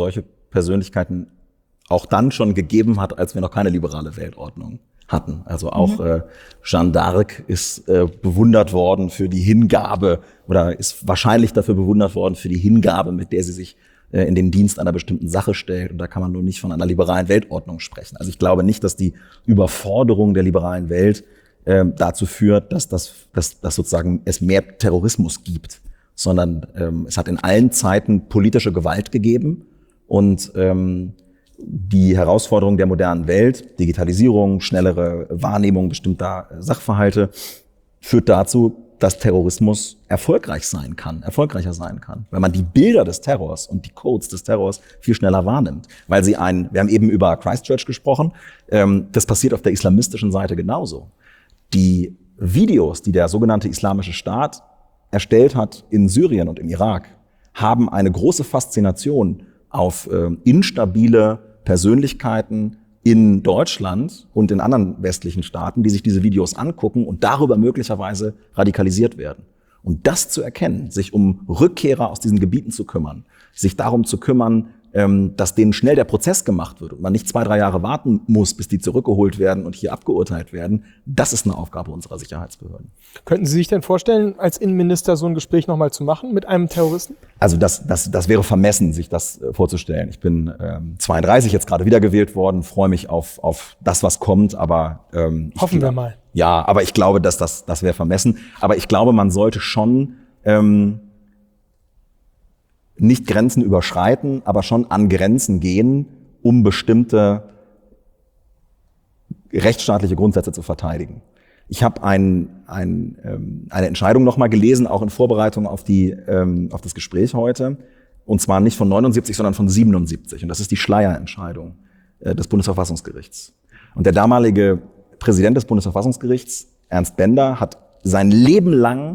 Persönlichkeiten auch dann schon gegeben hat, als wir noch keine liberale Weltordnung hatten. Also auch Jeanne d'Arc ist bewundert worden für die Hingabe oder ist wahrscheinlich dafür bewundert worden für die Hingabe, mit der sie sich in den Dienst einer bestimmten Sache stellt. Und da kann man nur nicht von einer liberalen Weltordnung sprechen. Also ich glaube nicht, dass die Überforderung der liberalen Welt dazu führt, dass sozusagen es mehr Terrorismus gibt, sondern es hat in allen Zeiten politische Gewalt gegeben und die Herausforderung der modernen Welt, Digitalisierung, schnellere Wahrnehmung bestimmter Sachverhalte, führt dazu, dass Terrorismus erfolgreicher sein kann, weil man die Bilder des Terrors und die Codes des Terrors viel schneller wahrnimmt. Weil wir haben eben über Christchurch gesprochen, das passiert auf der islamistischen Seite genauso. Die Videos, die der sogenannte Islamische Staat erstellt hat in Syrien und im Irak, haben eine große Faszination auf instabile Persönlichkeiten in Deutschland und in anderen westlichen Staaten, die sich diese Videos angucken und darüber möglicherweise radikalisiert werden. Und das zu erkennen, sich um Rückkehrer aus diesen Gebieten zu kümmern, sich darum zu kümmern, dass denen schnell der Prozess gemacht wird und man nicht 2-3 Jahre warten muss, bis die zurückgeholt werden und hier abgeurteilt werden, das ist eine Aufgabe unserer Sicherheitsbehörden. Könnten Sie sich denn vorstellen, als Innenminister so ein Gespräch nochmal zu machen mit einem Terroristen? Also das wäre vermessen, sich das vorzustellen. Ich bin 32, jetzt gerade wiedergewählt worden, freue mich auf das, was kommt, aber hoffen wir mal. Ja, aber ich glaube, dass das wäre vermessen. Aber ich glaube, man sollte schon nicht Grenzen überschreiten, aber schon an Grenzen gehen, um bestimmte rechtsstaatliche Grundsätze zu verteidigen. Ich habe eine Entscheidung nochmal gelesen, auch in Vorbereitung auf das Gespräch heute, und zwar nicht von 79, sondern von 77. Und das ist die Schleyer-Entscheidung des Bundesverfassungsgerichts. Und der damalige Präsident des Bundesverfassungsgerichts, Ernst Bender, hat sein Leben lang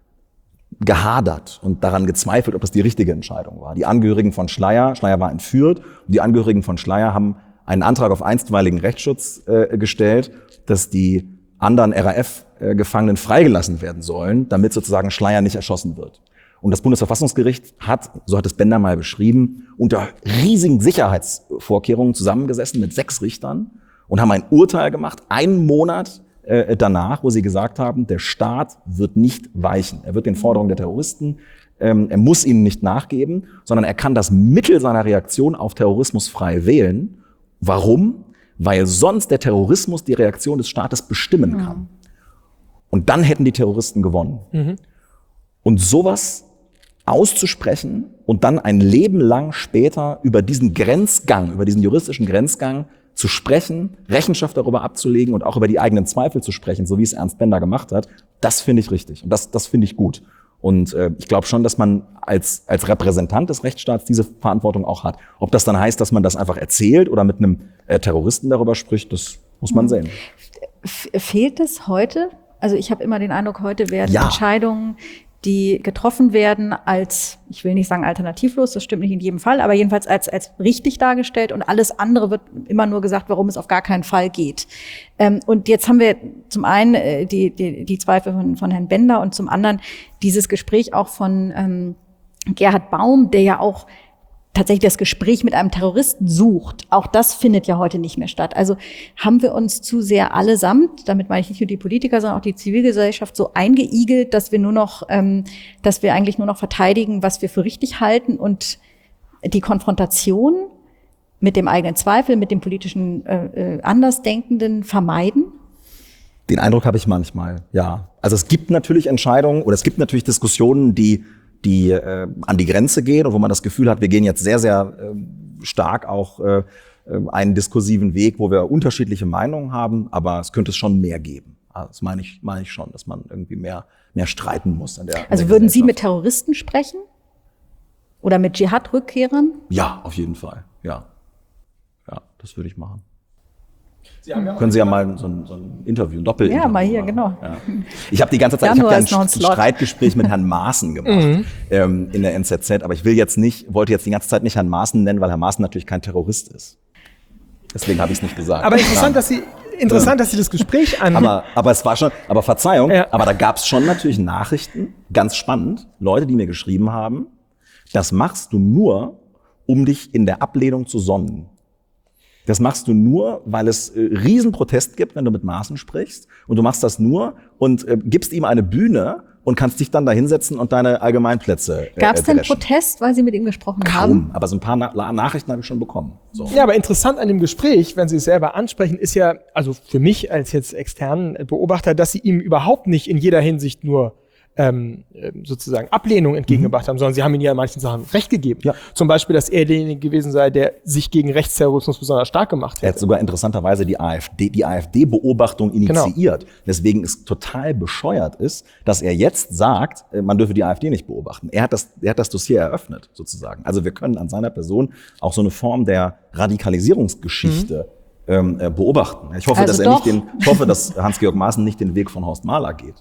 gehadert und daran gezweifelt, ob das die richtige Entscheidung war. Die Angehörigen von Schleyer war entführt, und die Angehörigen von Schleyer haben einen Antrag auf einstweiligen Rechtsschutz gestellt, dass die anderen RAF-Gefangenen freigelassen werden sollen, damit sozusagen Schleyer nicht erschossen wird. Und das Bundesverfassungsgericht hat, so hat es Bender mal beschrieben, unter riesigen Sicherheitsvorkehrungen zusammengesessen mit 6 Richtern und haben ein Urteil gemacht, 1 Monat danach, wo sie gesagt haben, der Staat wird nicht weichen. Er wird den Forderungen der Terroristen, er muss ihnen nicht nachgeben, sondern er kann das Mittel seiner Reaktion auf Terrorismus frei wählen. Warum? Weil sonst der Terrorismus die Reaktion des Staates bestimmen kann. Und dann hätten die Terroristen gewonnen. Und sowas auszusprechen und dann ein Leben lang später über diesen Grenzgang, über diesen juristischen Grenzgang zu sprechen, Rechenschaft darüber abzulegen und auch über die eigenen Zweifel zu sprechen, so wie es Ernst Bender gemacht hat, das finde ich richtig und das finde ich gut. Und ich glaube schon, dass man als Repräsentant des Rechtsstaats diese Verantwortung auch hat. Ob das dann heißt, dass man das einfach erzählt oder mit einem Terroristen darüber spricht, das muss man sehen. Fehlt es heute? Also ich habe immer den Eindruck, heute werden Entscheidungen, die getroffen werden, als, ich will nicht sagen alternativlos, das stimmt nicht in jedem Fall, aber jedenfalls als richtig dargestellt, und alles andere wird immer nur gesagt, warum es auf gar keinen Fall geht. Und jetzt haben wir zum einen die Zweifel von Herrn Bender und zum anderen dieses Gespräch auch von Gerhard Baum, der ja auch tatsächlich das Gespräch mit einem Terroristen sucht. Auch das findet ja heute nicht mehr statt. Also haben wir uns zu sehr allesamt, damit meine ich nicht nur die Politiker, sondern auch die Zivilgesellschaft, so eingeigelt, dass wir eigentlich nur noch verteidigen, was wir für richtig halten, und die Konfrontation mit dem eigenen Zweifel, mit dem politischen Andersdenkenden vermeiden? Den Eindruck habe ich manchmal, ja. Also es gibt natürlich Entscheidungen oder es gibt natürlich Diskussionen, die an die Grenze gehen und wo man das Gefühl hat, wir gehen jetzt sehr, sehr stark auch einen diskursiven Weg, wo wir unterschiedliche Meinungen haben, aber es könnte es schon mehr geben. Das meine ich schon, dass man irgendwie mehr streiten muss. Also würden Sie mit Terroristen sprechen? Oder mit Dschihad-Rückkehrern? Ja, auf jeden Fall, ja. Ja, das würde ich machen. Können Sie ja mal so ein Interview, ein Doppelinterview. Ja, mal hier, genau. Ja. Ich habe die ganze Zeit, ein Streitgespräch mit Herrn Maaßen gemacht in der NZZ, aber ich wollte jetzt die ganze Zeit nicht Herrn Maaßen nennen, weil Herr Maaßen natürlich kein Terrorist ist. Deswegen habe ich es nicht gesagt. Aber interessant, dass Sie das Gespräch aber es war schon, aber Verzeihung, aber da gab es schon natürlich Nachrichten, ganz spannend, Leute, die mir geschrieben haben, das machst du nur, um dich in der Ablehnung zu sonnen. Das machst du nur, weil es Riesenprotest gibt, wenn du mit Maaßen sprichst. Und du machst das nur und gibst ihm eine Bühne und kannst dich dann da hinsetzen und deine Allgemeinplätze Gab es denn Protest, weil Sie mit ihm gesprochen haben? Aber so ein paar Nachrichten habe ich schon bekommen. So. Ja, aber interessant an dem Gespräch, wenn Sie es selber ansprechen, ist ja, also für mich als jetzt externen Beobachter, dass Sie ihm überhaupt nicht in jeder Hinsicht nur sozusagen Ablehnung entgegengebracht haben, sondern sie haben ihm ja in manchen Sachen Recht gegeben. Ja. Zum Beispiel, dass er derjenige gewesen sei, der sich gegen Rechtsterrorismus besonders stark gemacht hat. Er hat sogar interessanterweise die AfD-Beobachtung initiiert. Genau. Deswegen es total bescheuert ist, dass er jetzt sagt, man dürfe die AfD nicht beobachten. Er hat das Dossier eröffnet, sozusagen. Also wir können an seiner Person auch so eine Form der Radikalisierungsgeschichte beobachten. Ich hoffe, also dass Hans-Georg Maaßen nicht den Weg von Horst Mahler geht.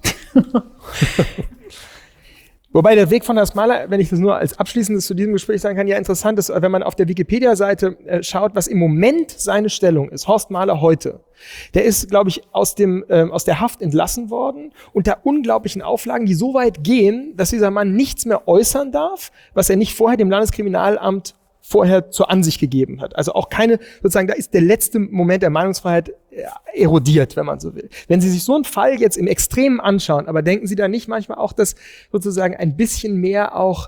Wobei der Weg von Horst Mahler, wenn ich das nur als Abschließendes zu diesem Gespräch sagen kann, ja interessant ist, wenn man auf der Wikipedia-Seite schaut, was im Moment seine Stellung ist. Horst Mahler heute. Der ist, glaube ich, aus der Haft entlassen worden unter unglaublichen Auflagen, die so weit gehen, dass dieser Mann nichts mehr äußern darf, was er nicht vorher dem Landeskriminalamt vorher zur Ansicht gegeben hat. Also auch keine, sozusagen, da ist der letzte Moment der Meinungsfreiheit erodiert, wenn man so will. Wenn Sie sich so einen Fall jetzt im Extremen anschauen, aber denken Sie da nicht manchmal auch, dass sozusagen ein bisschen mehr auch,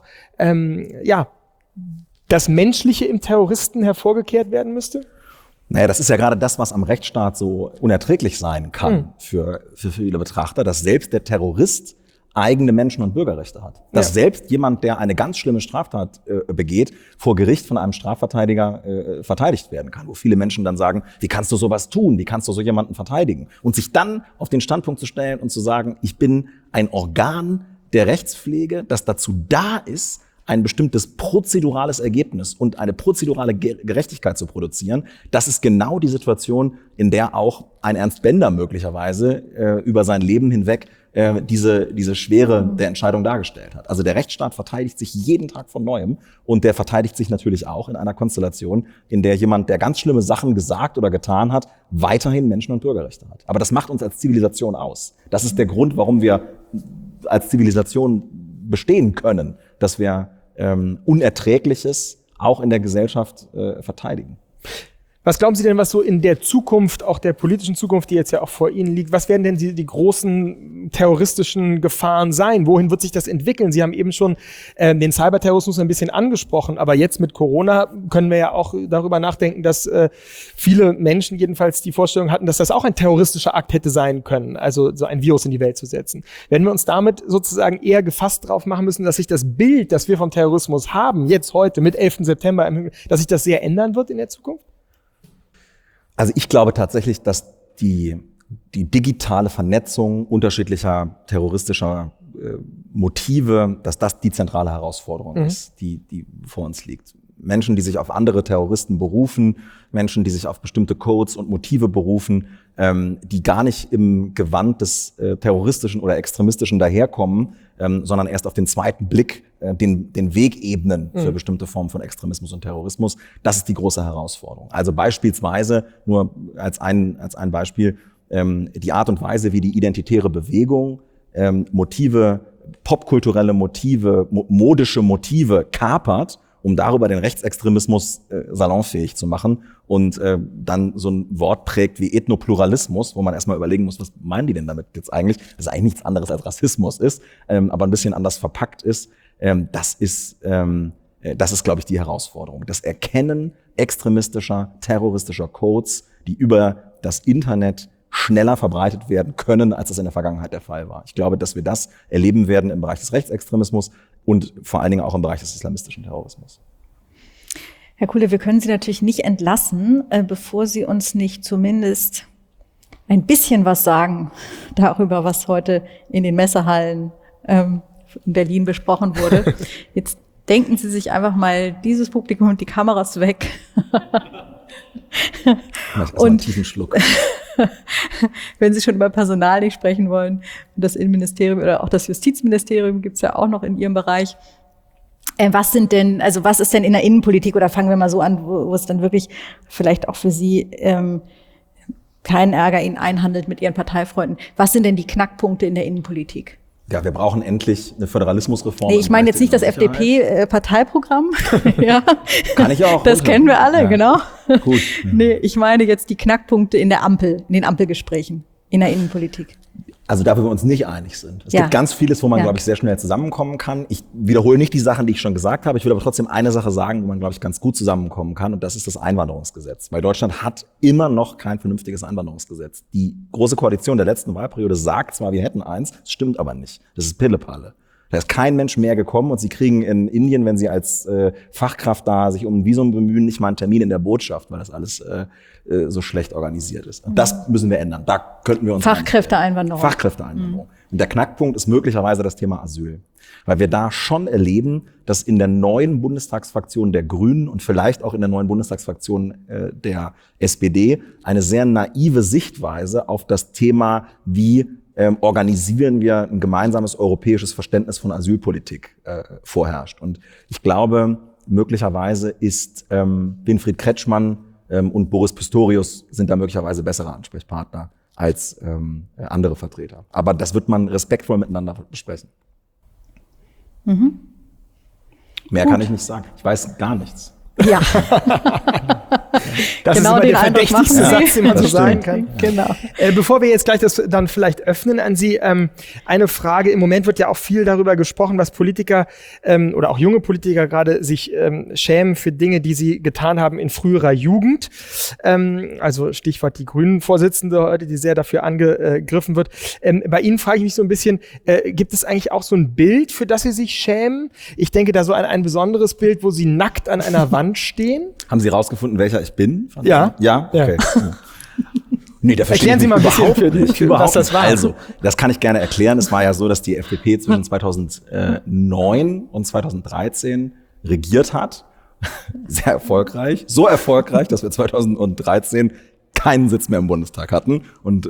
das Menschliche im Terroristen hervorgekehrt werden müsste? Naja, das ist ja gerade das, was am Rechtsstaat so unerträglich sein kann für viele Betrachter, dass selbst der Terrorist eigene Menschen- und Bürgerrechte hat. Dass selbst jemand, der eine ganz schlimme Straftat begeht, vor Gericht von einem Strafverteidiger verteidigt werden kann. Wo viele Menschen dann sagen, wie kannst du sowas tun? Wie kannst du so jemanden verteidigen? Und sich dann auf den Standpunkt zu stellen und zu sagen, ich bin ein Organ der Rechtspflege, das dazu da ist, ein bestimmtes prozedurales Ergebnis und eine prozedurale Gerechtigkeit zu produzieren. Das ist genau die Situation, in der auch ein Ernst Bender möglicherweise über sein Leben hinweg diese Schwere der Entscheidung dargestellt hat. Also der Rechtsstaat verteidigt sich jeden Tag von Neuem und der verteidigt sich natürlich auch in einer Konstellation, in der jemand, der ganz schlimme Sachen gesagt oder getan hat, weiterhin Menschen- und Bürgerrechte hat. Aber das macht uns als Zivilisation aus. Das ist der Grund, warum wir als Zivilisation bestehen können, dass wir Unerträgliches auch in der Gesellschaft verteidigen. Was glauben Sie denn, was so in der Zukunft, auch der politischen Zukunft, die jetzt ja auch vor Ihnen liegt, was werden denn die großen terroristischen Gefahren sein? Wohin wird sich das entwickeln? Sie haben eben schon den Cyberterrorismus ein bisschen angesprochen, aber jetzt mit Corona können wir ja auch darüber nachdenken, dass viele Menschen jedenfalls die Vorstellung hatten, dass das auch ein terroristischer Akt hätte sein können, also so ein Virus in die Welt zu setzen. Werden wir uns damit sozusagen eher gefasst drauf machen müssen, dass sich das Bild, das wir vom Terrorismus haben, jetzt heute mit 11. September, dass sich das sehr ändern wird in der Zukunft? Also ich glaube tatsächlich, dass die digitale Vernetzung unterschiedlicher terroristischer Motive, dass das die zentrale Herausforderung ist, die vor uns liegt. Menschen, die sich auf andere Terroristen berufen, Menschen, die sich auf bestimmte Codes und Motive berufen, die gar nicht im Gewand des terroristischen oder extremistischen daherkommen, sondern erst auf den zweiten Blick den Weg ebnen für bestimmte Formen von Extremismus und Terrorismus. Das ist die große Herausforderung. Also beispielsweise, nur als ein Beispiel, die Art und Weise, wie die identitäre Bewegung Motive, popkulturelle Motive, modische Motive kapert, um darüber den Rechtsextremismus salonfähig zu machen und dann so ein Wort prägt wie Ethnopluralismus, wo man erstmal überlegen muss, was meinen die denn damit jetzt eigentlich? Das ist eigentlich nichts anderes als Rassismus ist, aber ein bisschen anders verpackt ist. Das ist, glaube ich, die Herausforderung. Das Erkennen extremistischer, terroristischer Codes, die über das Internet schneller verbreitet werden können, als es in der Vergangenheit der Fall war. Ich glaube, dass wir das erleben werden im Bereich des Rechtsextremismus und vor allen Dingen auch im Bereich des islamistischen Terrorismus. Herr Kuhle, wir können Sie natürlich nicht entlassen, bevor Sie uns nicht zumindest ein bisschen was sagen darüber, was heute in den Messehallen in Berlin besprochen wurde. Jetzt denken Sie sich einfach mal dieses Publikum und die Kameras weg. Und einen tiefen Schluck. Wenn Sie schon über Personal nicht sprechen wollen, das Innenministerium oder auch das Justizministerium gibt's ja auch noch in Ihrem Bereich. Was ist denn in der Innenpolitik, oder fangen wir mal so an, wo es dann wirklich vielleicht auch für Sie keinen Ärger Ihnen einhandelt mit Ihren Parteifreunden. Was sind denn die Knackpunkte in der Innenpolitik? Ja, wir brauchen endlich eine Föderalismusreform. Nee, ich meine jetzt nicht das FDP-Parteiprogramm. Ja. Kann ich auch. Das kennen wir alle, genau. Gut. Nee, ich meine jetzt die Knackpunkte in der Ampel, in den Ampelgesprächen, in der Innenpolitik. Also da wir uns nicht einig sind. Es Ja. gibt ganz vieles, wo man, Ja. glaube ich, sehr schnell zusammenkommen kann. Ich wiederhole nicht die Sachen, die ich schon gesagt habe. Ich will aber trotzdem eine Sache sagen, wo man, glaube ich, ganz gut zusammenkommen kann. Und das ist das Einwanderungsgesetz. Weil Deutschland hat immer noch kein vernünftiges Einwanderungsgesetz. Die Große Koalition der letzten Wahlperiode sagt zwar, wir hätten eins, das stimmt aber nicht. Das ist Pillepalle. Da ist kein Mensch mehr gekommen und sie kriegen in Indien, wenn sie als Fachkraft da sich um ein Visum bemühen, nicht mal einen Termin in der Botschaft, weil das alles so schlecht organisiert ist. Und das müssen wir ändern. Da könnten wir uns Fachkräfteeinwanderung. Fachkräfteeinwanderung. Und der Knackpunkt ist möglicherweise das Thema Asyl. Weil wir da schon erleben, dass in der neuen Bundestagsfraktion der Grünen und vielleicht auch in der neuen Bundestagsfraktion der SPD eine sehr naive Sichtweise auf das Thema, wie organisieren wir ein gemeinsames europäisches Verständnis von Asylpolitik vorherrscht. Und ich glaube, möglicherweise ist Winfried Kretschmann und Boris Pistorius sind da möglicherweise bessere Ansprechpartner als andere Vertreter. Aber das wird man respektvoll miteinander besprechen. Mhm. Mehr kann ich nicht sagen. Ich weiß gar nichts. Ja. Das Genau ist immer den der Eindruck verdächtigste machen Sie. Satz, den man so Das sagen stimmt. kann. Genau. Bevor wir jetzt gleich das dann vielleicht öffnen an Sie, eine Frage. Im Moment wird ja auch viel darüber gesprochen, was Politiker oder auch junge Politiker gerade sich schämen für Dinge, die sie getan haben in früherer Jugend. Also Stichwort die Grünen-Vorsitzende heute, die sehr dafür angegriffen wird. Bei Ihnen frage ich mich so ein bisschen, gibt es eigentlich auch so ein Bild, für das Sie sich schämen? Ich denke da so an ein besonderes Bild, wo Sie nackt an einer Wand stehen. Haben Sie rausgefunden, welcher ich bin? Ja. Ja? Okay. Nee, da verstehe Erklären Sie ich mal ein mich bisschen, überhaupt nicht. was das war. Also, das kann ich gerne erklären. Es war ja so, dass die FDP zwischen 2009 und 2013 regiert hat. Sehr erfolgreich. So erfolgreich, dass wir 2013 keinen Sitz mehr im Bundestag hatten und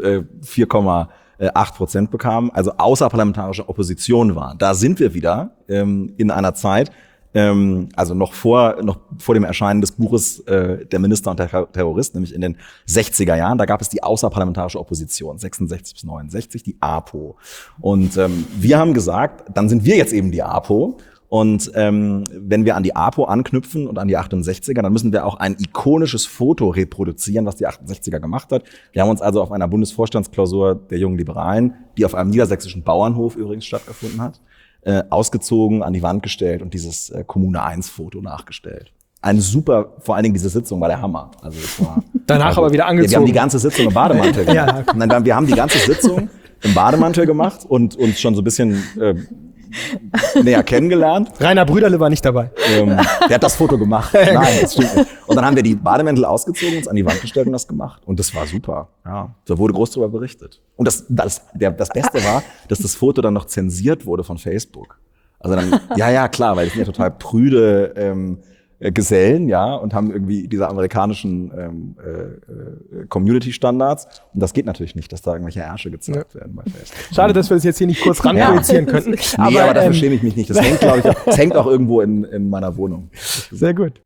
4,8% bekamen, also außerparlamentarische Opposition waren. Da sind wir wieder in einer Zeit, also noch vor dem Erscheinen des Buches Der Minister und der Terrorist, nämlich in den 60er Jahren, da gab es die außerparlamentarische Opposition, 66 bis 69, die APO. Und wir haben gesagt, dann sind wir jetzt eben die APO. Und wenn wir an die APO anknüpfen und an die 68er, dann müssen wir auch ein ikonisches Foto reproduzieren, was die 68er gemacht hat. Wir haben uns also auf einer Bundesvorstandsklausur der Jungen Liberalen, die auf einem niedersächsischen Bauernhof übrigens stattgefunden hat, ausgezogen, an die Wand gestellt und dieses Kommune-1-Foto nachgestellt. Eine super, vor allen Dingen diese Sitzung war der Hammer. Also das war Danach aber wieder angezogen. Ja, wir haben die ganze Sitzung im Bademantel gemacht. Ja. Nein, wir haben die ganze Sitzung im Bademantel gemacht und uns schon so ein bisschen näher kennengelernt. Rainer Brüderle war nicht dabei. Der hat das Foto gemacht. Nein, das stimmt nicht. Und dann haben wir die Bademäntel ausgezogen, uns an die Wand gestellt und das gemacht. Und das war super. Ja, da wurde groß drüber berichtet. Und das Beste war, dass das Foto dann noch zensiert wurde von Facebook. Also dann, ja, klar, weil das sind ja total prüde Gesellen, ja, und haben irgendwie diese amerikanischen Community-Standards. Und das geht natürlich nicht, dass da irgendwelche Ärsche gezeigt werden bei Facebook. Schade, dass wir das jetzt hier nicht kurz ranprojizieren könnten. Nee, aber dafür schäme ich mich nicht. Das hängt, glaube ich, es hängt auch irgendwo in meiner Wohnung. Sehr gut.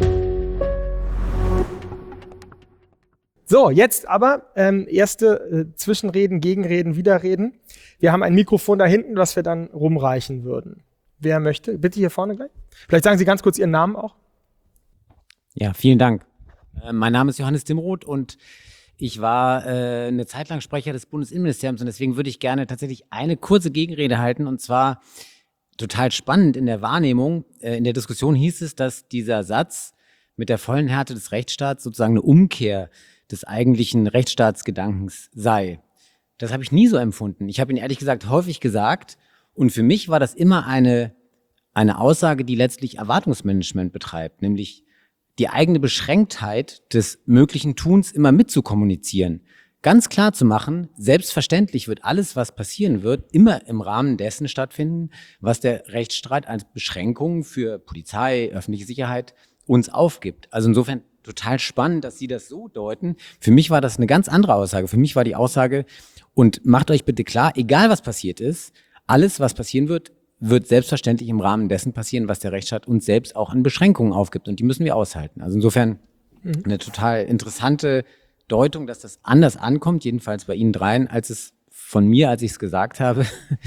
So, jetzt aber erste Zwischenreden, Gegenreden, Widerreden. Wir haben ein Mikrofon da hinten, das wir dann rumreichen würden. Wer möchte? Bitte hier vorne gleich. Vielleicht sagen Sie ganz kurz Ihren Namen auch. Ja, vielen Dank. Mein Name ist Johannes Dimroth und ich war eine Zeit lang Sprecher des Bundesinnenministeriums und deswegen würde ich gerne tatsächlich eine kurze Gegenrede halten und zwar total spannend in der Wahrnehmung. In der Diskussion hieß es, dass dieser Satz mit der vollen Härte des Rechtsstaats sozusagen eine Umkehr des eigentlichen Rechtsstaatsgedankens sei. Das habe ich nie so empfunden. Ich habe ihn ehrlich gesagt häufig gesagt und für mich war das immer eine Aussage, die letztlich Erwartungsmanagement betreibt, nämlich die eigene Beschränktheit des möglichen Tuns immer mitzukommunizieren. Ganz klar zu machen, selbstverständlich wird alles, was passieren wird, immer im Rahmen dessen stattfinden, was der Rechtsstreit als Beschränkung für Polizei, öffentliche Sicherheit uns aufgibt. Also insofern total spannend, dass Sie das so deuten. Für mich war das eine ganz andere Aussage. Für mich war die Aussage, und macht euch bitte klar, egal was passiert ist, alles, was passieren wird selbstverständlich im Rahmen dessen passieren, was der Rechtsstaat uns selbst auch an Beschränkungen aufgibt. Und die müssen wir aushalten. Also insofern eine total interessante Deutung, dass das anders ankommt, jedenfalls bei Ihnen dreien, als es von mir, als ich es gesagt habe,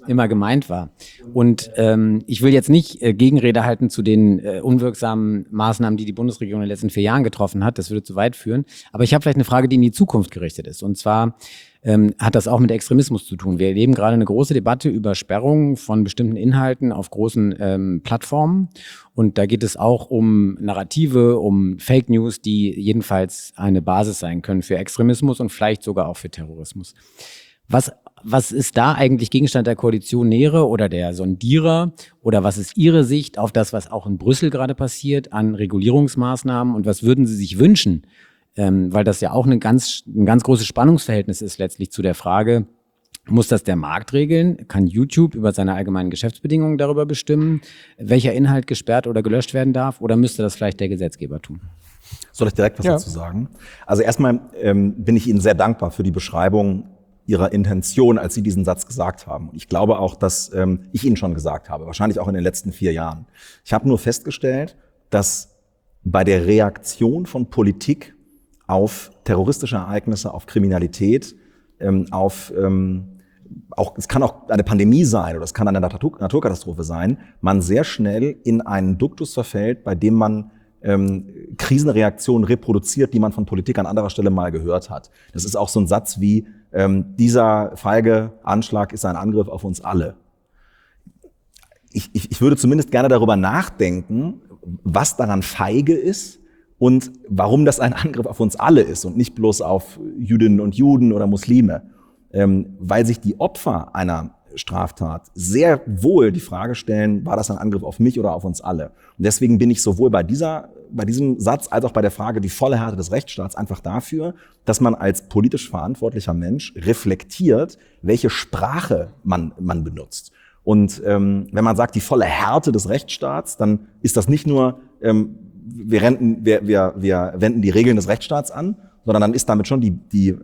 immer gemeint war. Und ich will jetzt nicht Gegenrede halten zu den unwirksamen Maßnahmen, die die Bundesregierung in den letzten 4 Jahren getroffen hat. Das würde zu weit führen. Aber ich habe vielleicht eine Frage, die in die Zukunft gerichtet ist. Und zwar hat das auch mit Extremismus zu tun. Wir erleben gerade eine große Debatte über Sperrungen von bestimmten Inhalten auf großen Plattformen. Und da geht es auch um Narrative, um Fake News, die jedenfalls eine Basis sein können für Extremismus und vielleicht sogar auch für Terrorismus. Was ist da eigentlich Gegenstand der Koalitionäre oder der Sondierer? Oder was ist Ihre Sicht auf das, was auch in Brüssel gerade passiert an Regulierungsmaßnahmen? Und was würden Sie sich wünschen? Weil das ja auch ein ganz großes Spannungsverhältnis ist letztlich zu der Frage, muss das der Markt regeln? Kann YouTube über seine allgemeinen Geschäftsbedingungen darüber bestimmen, welcher Inhalt gesperrt oder gelöscht werden darf? Oder müsste das vielleicht der Gesetzgeber tun? Soll ich direkt was dazu sagen? Also erstmal bin ich Ihnen sehr dankbar für die Beschreibung Ihrer Intention, als Sie diesen Satz gesagt haben. Ich glaube auch, dass ich Ihnen schon gesagt habe, wahrscheinlich auch in den letzten 4 Jahren. Ich habe nur festgestellt, dass bei der Reaktion von Politik auf terroristische Ereignisse, auf Kriminalität, es kann auch eine Pandemie sein oder es kann eine Naturkatastrophe sein, man sehr schnell in einen Duktus verfällt, bei dem man Krisenreaktionen reproduziert, die man von Politik an anderer Stelle mal gehört hat. Das ist auch so ein Satz wie, dieser feige Anschlag ist ein Angriff auf uns alle. Ich würde zumindest gerne darüber nachdenken, was daran feige ist und warum das ein Angriff auf uns alle ist und nicht bloß auf Jüdinnen und Juden oder Muslime. Weil sich die Opfer einer Straftat sehr wohl die Frage stellen, war das ein Angriff auf mich oder auf uns alle? Und deswegen bin ich sowohl bei diesem Satz als auch bei der Frage, die volle Härte des Rechtsstaats, einfach dafür, dass man als politisch verantwortlicher Mensch reflektiert, welche Sprache man benutzt. Und wenn man sagt, die volle Härte des Rechtsstaats, dann ist das nicht nur, wir wenden die Regeln des Rechtsstaats an, sondern dann ist damit schon die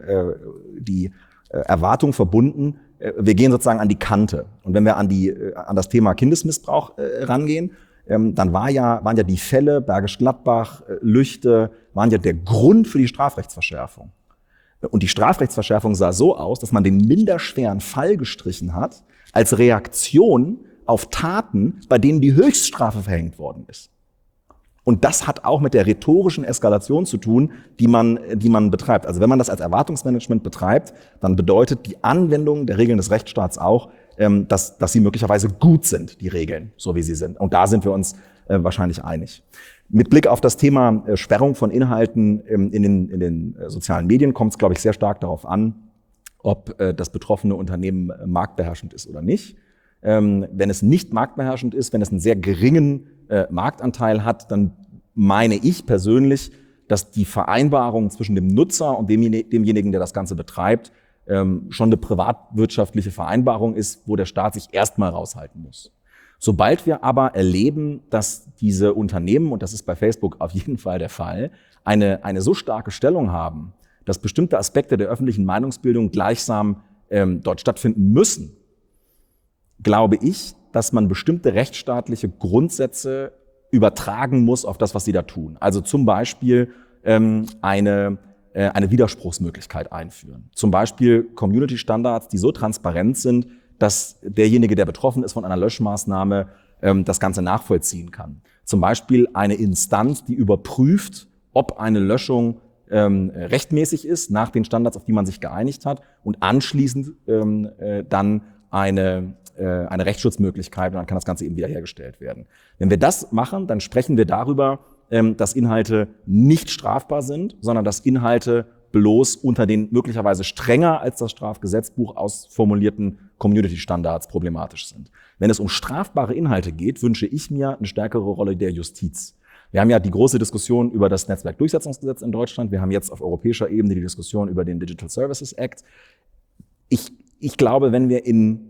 Erwartung verbunden, wir gehen sozusagen an die Kante. Und wenn wir an das Thema Kindesmissbrauch rangehen, dann waren ja die Fälle Bergisch Gladbach, Lüchte, waren ja der Grund für die Strafrechtsverschärfung. Und die Strafrechtsverschärfung sah so aus, dass man den minderschweren Fall gestrichen hat, als Reaktion auf Taten, bei denen die Höchststrafe verhängt worden ist. Und das hat auch mit der rhetorischen Eskalation zu tun, die man betreibt. Also wenn man das als Erwartungsmanagement betreibt, dann bedeutet die Anwendung der Regeln des Rechtsstaats auch, dass sie möglicherweise gut sind, die Regeln, so wie sie sind. Und da sind wir uns wahrscheinlich einig. Mit Blick auf das Thema Sperrung von Inhalten in den sozialen Medien kommt es, glaube ich, sehr stark darauf an, ob das betroffene Unternehmen marktbeherrschend ist oder nicht. Wenn es nicht marktbeherrschend ist, wenn es einen sehr geringen Marktanteil hat, dann meine ich persönlich, dass die Vereinbarung zwischen dem Nutzer und demjenigen, der das Ganze betreibt, schon eine privatwirtschaftliche Vereinbarung ist, wo der Staat sich erstmal raushalten muss. Sobald wir aber erleben, dass diese Unternehmen, und das ist bei Facebook auf jeden Fall der Fall, eine so starke Stellung haben, dass bestimmte Aspekte der öffentlichen Meinungsbildung gleichsam dort stattfinden müssen, glaube ich, dass man bestimmte rechtsstaatliche Grundsätze übertragen muss auf das, was sie da tun. Also zum Beispiel eine Widerspruchsmöglichkeit einführen. Zum Beispiel Community-Standards, die so transparent sind, dass derjenige, der betroffen ist von einer Löschmaßnahme, das Ganze nachvollziehen kann. Zum Beispiel eine Instanz, die überprüft, ob eine Löschung rechtmäßig ist, nach den Standards, auf die man sich geeinigt hat, und anschließend dann eine Rechtsschutzmöglichkeit, und dann kann das Ganze eben wiederhergestellt werden. Wenn wir das machen, dann sprechen wir darüber, dass Inhalte nicht strafbar sind, sondern dass Inhalte bloß unter den möglicherweise strenger als das Strafgesetzbuch ausformulierten Community-Standards problematisch sind. Wenn es um strafbare Inhalte geht, wünsche ich mir eine stärkere Rolle der Justiz. Wir haben ja die große Diskussion über das Netzwerkdurchsetzungsgesetz in Deutschland. Wir haben jetzt auf europäischer Ebene die Diskussion über den Digital Services Act. Ich glaube, wenn wir in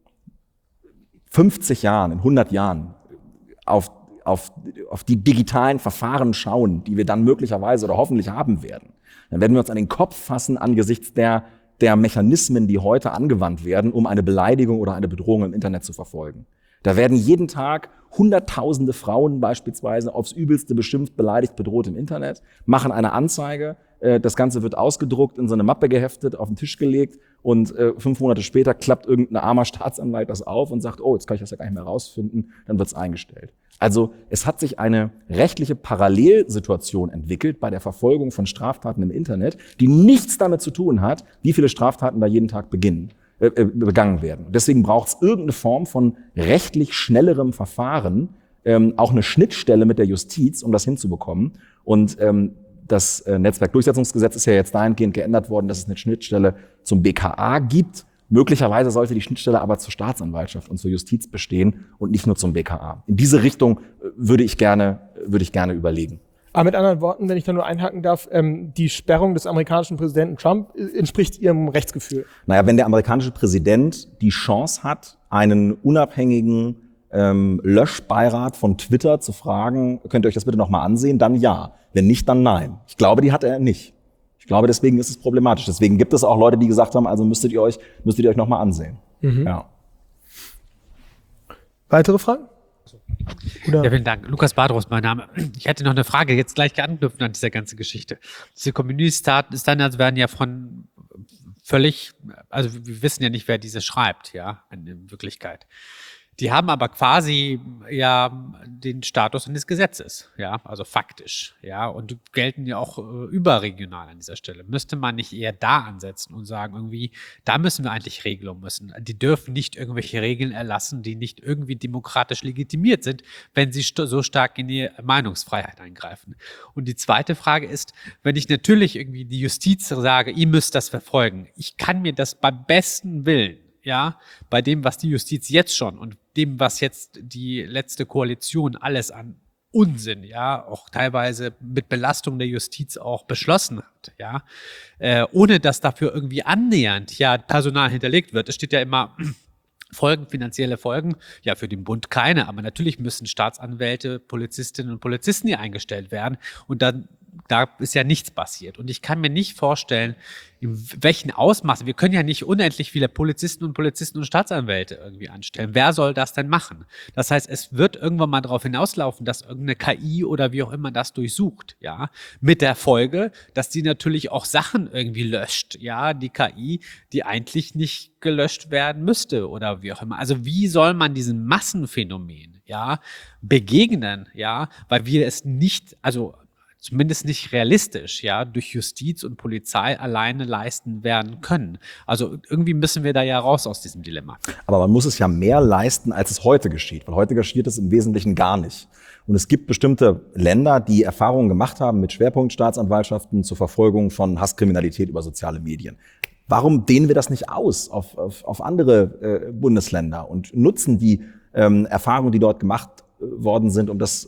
50 Jahren, in 100 Jahren auf die digitalen Verfahren schauen, die wir dann möglicherweise oder hoffentlich haben werden, dann werden wir uns an den Kopf fassen angesichts der Mechanismen, die heute angewandt werden, um eine Beleidigung oder eine Bedrohung im Internet zu verfolgen. Da werden jeden Tag Hunderttausende Frauen beispielsweise aufs Übelste beschimpft, beleidigt, bedroht im Internet, machen eine Anzeige, das Ganze wird ausgedruckt, in so eine Mappe geheftet, auf den Tisch gelegt und 5 Monate später klappt irgendein armer Staatsanwalt das auf und sagt, oh, jetzt kann ich das ja gar nicht mehr rausfinden, dann wird's eingestellt. Also es hat sich eine rechtliche Parallelsituation entwickelt bei der Verfolgung von Straftaten im Internet, die nichts damit zu tun hat, wie viele Straftaten da jeden Tag begangen werden. Deswegen braucht es irgendeine Form von rechtlich schnellerem Verfahren, auch eine Schnittstelle mit der Justiz, um das hinzubekommen. Und das Netzwerkdurchsetzungsgesetz ist ja jetzt dahingehend geändert worden, dass es eine Schnittstelle zum BKA gibt. Möglicherweise sollte die Schnittstelle aber zur Staatsanwaltschaft und zur Justiz bestehen und nicht nur zum BKA. In diese Richtung würde ich gerne überlegen. Aber mit anderen Worten, wenn ich da nur einhaken darf, die Sperrung des amerikanischen Präsidenten Trump entspricht Ihrem Rechtsgefühl? Naja, wenn der amerikanische Präsident die Chance hat, einen unabhängigen Löschbeirat von Twitter zu fragen, könnt ihr euch das bitte nochmal ansehen, dann ja. Wenn nicht, dann nein. Ich glaube, die hat er nicht. Ich glaube, deswegen ist es problematisch. Deswegen gibt es auch Leute, die gesagt haben, also müsstet ihr euch nochmal ansehen. Mhm. Ja. Weitere Fragen? Ja, vielen Dank. Lukas Badros, mein Name. Ich hätte noch eine Frage, jetzt gleich anknüpfen an dieser ganzen Geschichte. Diese Community-Standards werden ja von völlig, also wir wissen ja nicht, wer diese schreibt, ja, in Wirklichkeit. Die haben aber quasi ja den Status eines Gesetzes, ja, also faktisch, ja, und gelten ja auch überregional an dieser Stelle. Müsste man nicht eher da ansetzen und sagen, irgendwie, da müssen wir eigentlich Regelungen müssen. Die dürfen nicht irgendwelche Regeln erlassen, die nicht irgendwie demokratisch legitimiert sind, wenn sie so stark in die Meinungsfreiheit eingreifen. Und die zweite Frage ist, wenn ich natürlich irgendwie die Justiz sage, ihr müsst das verfolgen, ich kann mir das beim besten Willen, ja, bei dem, was die Justiz jetzt schon und dem, was jetzt die letzte Koalition alles an Unsinn, ja, auch teilweise mit Belastung der Justiz auch beschlossen hat, ja, ohne dass dafür irgendwie annähernd, ja, Personal hinterlegt wird. Es steht ja immer Folgen, finanzielle Folgen, ja, für den Bund keine, aber natürlich müssen Staatsanwälte, Polizistinnen und Polizisten hier eingestellt werden und dann da ist ja nichts passiert. Und ich kann mir nicht vorstellen, in welchen Ausmaßen, wir können ja nicht unendlich viele Polizisten und Staatsanwälte irgendwie anstellen. Wer soll das denn machen? Das heißt, es wird irgendwann mal darauf hinauslaufen, dass irgendeine KI oder wie auch immer das durchsucht, ja, mit der Folge, dass die natürlich auch Sachen irgendwie löscht, ja, die KI, die eigentlich nicht gelöscht werden müsste oder wie auch immer. Also wie soll man diesem Massenphänomen, ja, begegnen, ja, weil wir es nicht, also zumindest nicht realistisch, ja, durch Justiz und Polizei alleine leisten werden können. Also irgendwie müssen wir da ja raus aus diesem Dilemma. Aber man muss es ja mehr leisten, als es heute geschieht, weil heute geschieht es im Wesentlichen gar nicht. Und es gibt bestimmte Länder, die Erfahrungen gemacht haben mit Schwerpunktstaatsanwaltschaften zur Verfolgung von Hasskriminalität über soziale Medien. Warum dehnen wir das nicht aus auf andere Bundesländer und nutzen die Erfahrungen, die dort gemacht worden sind, um das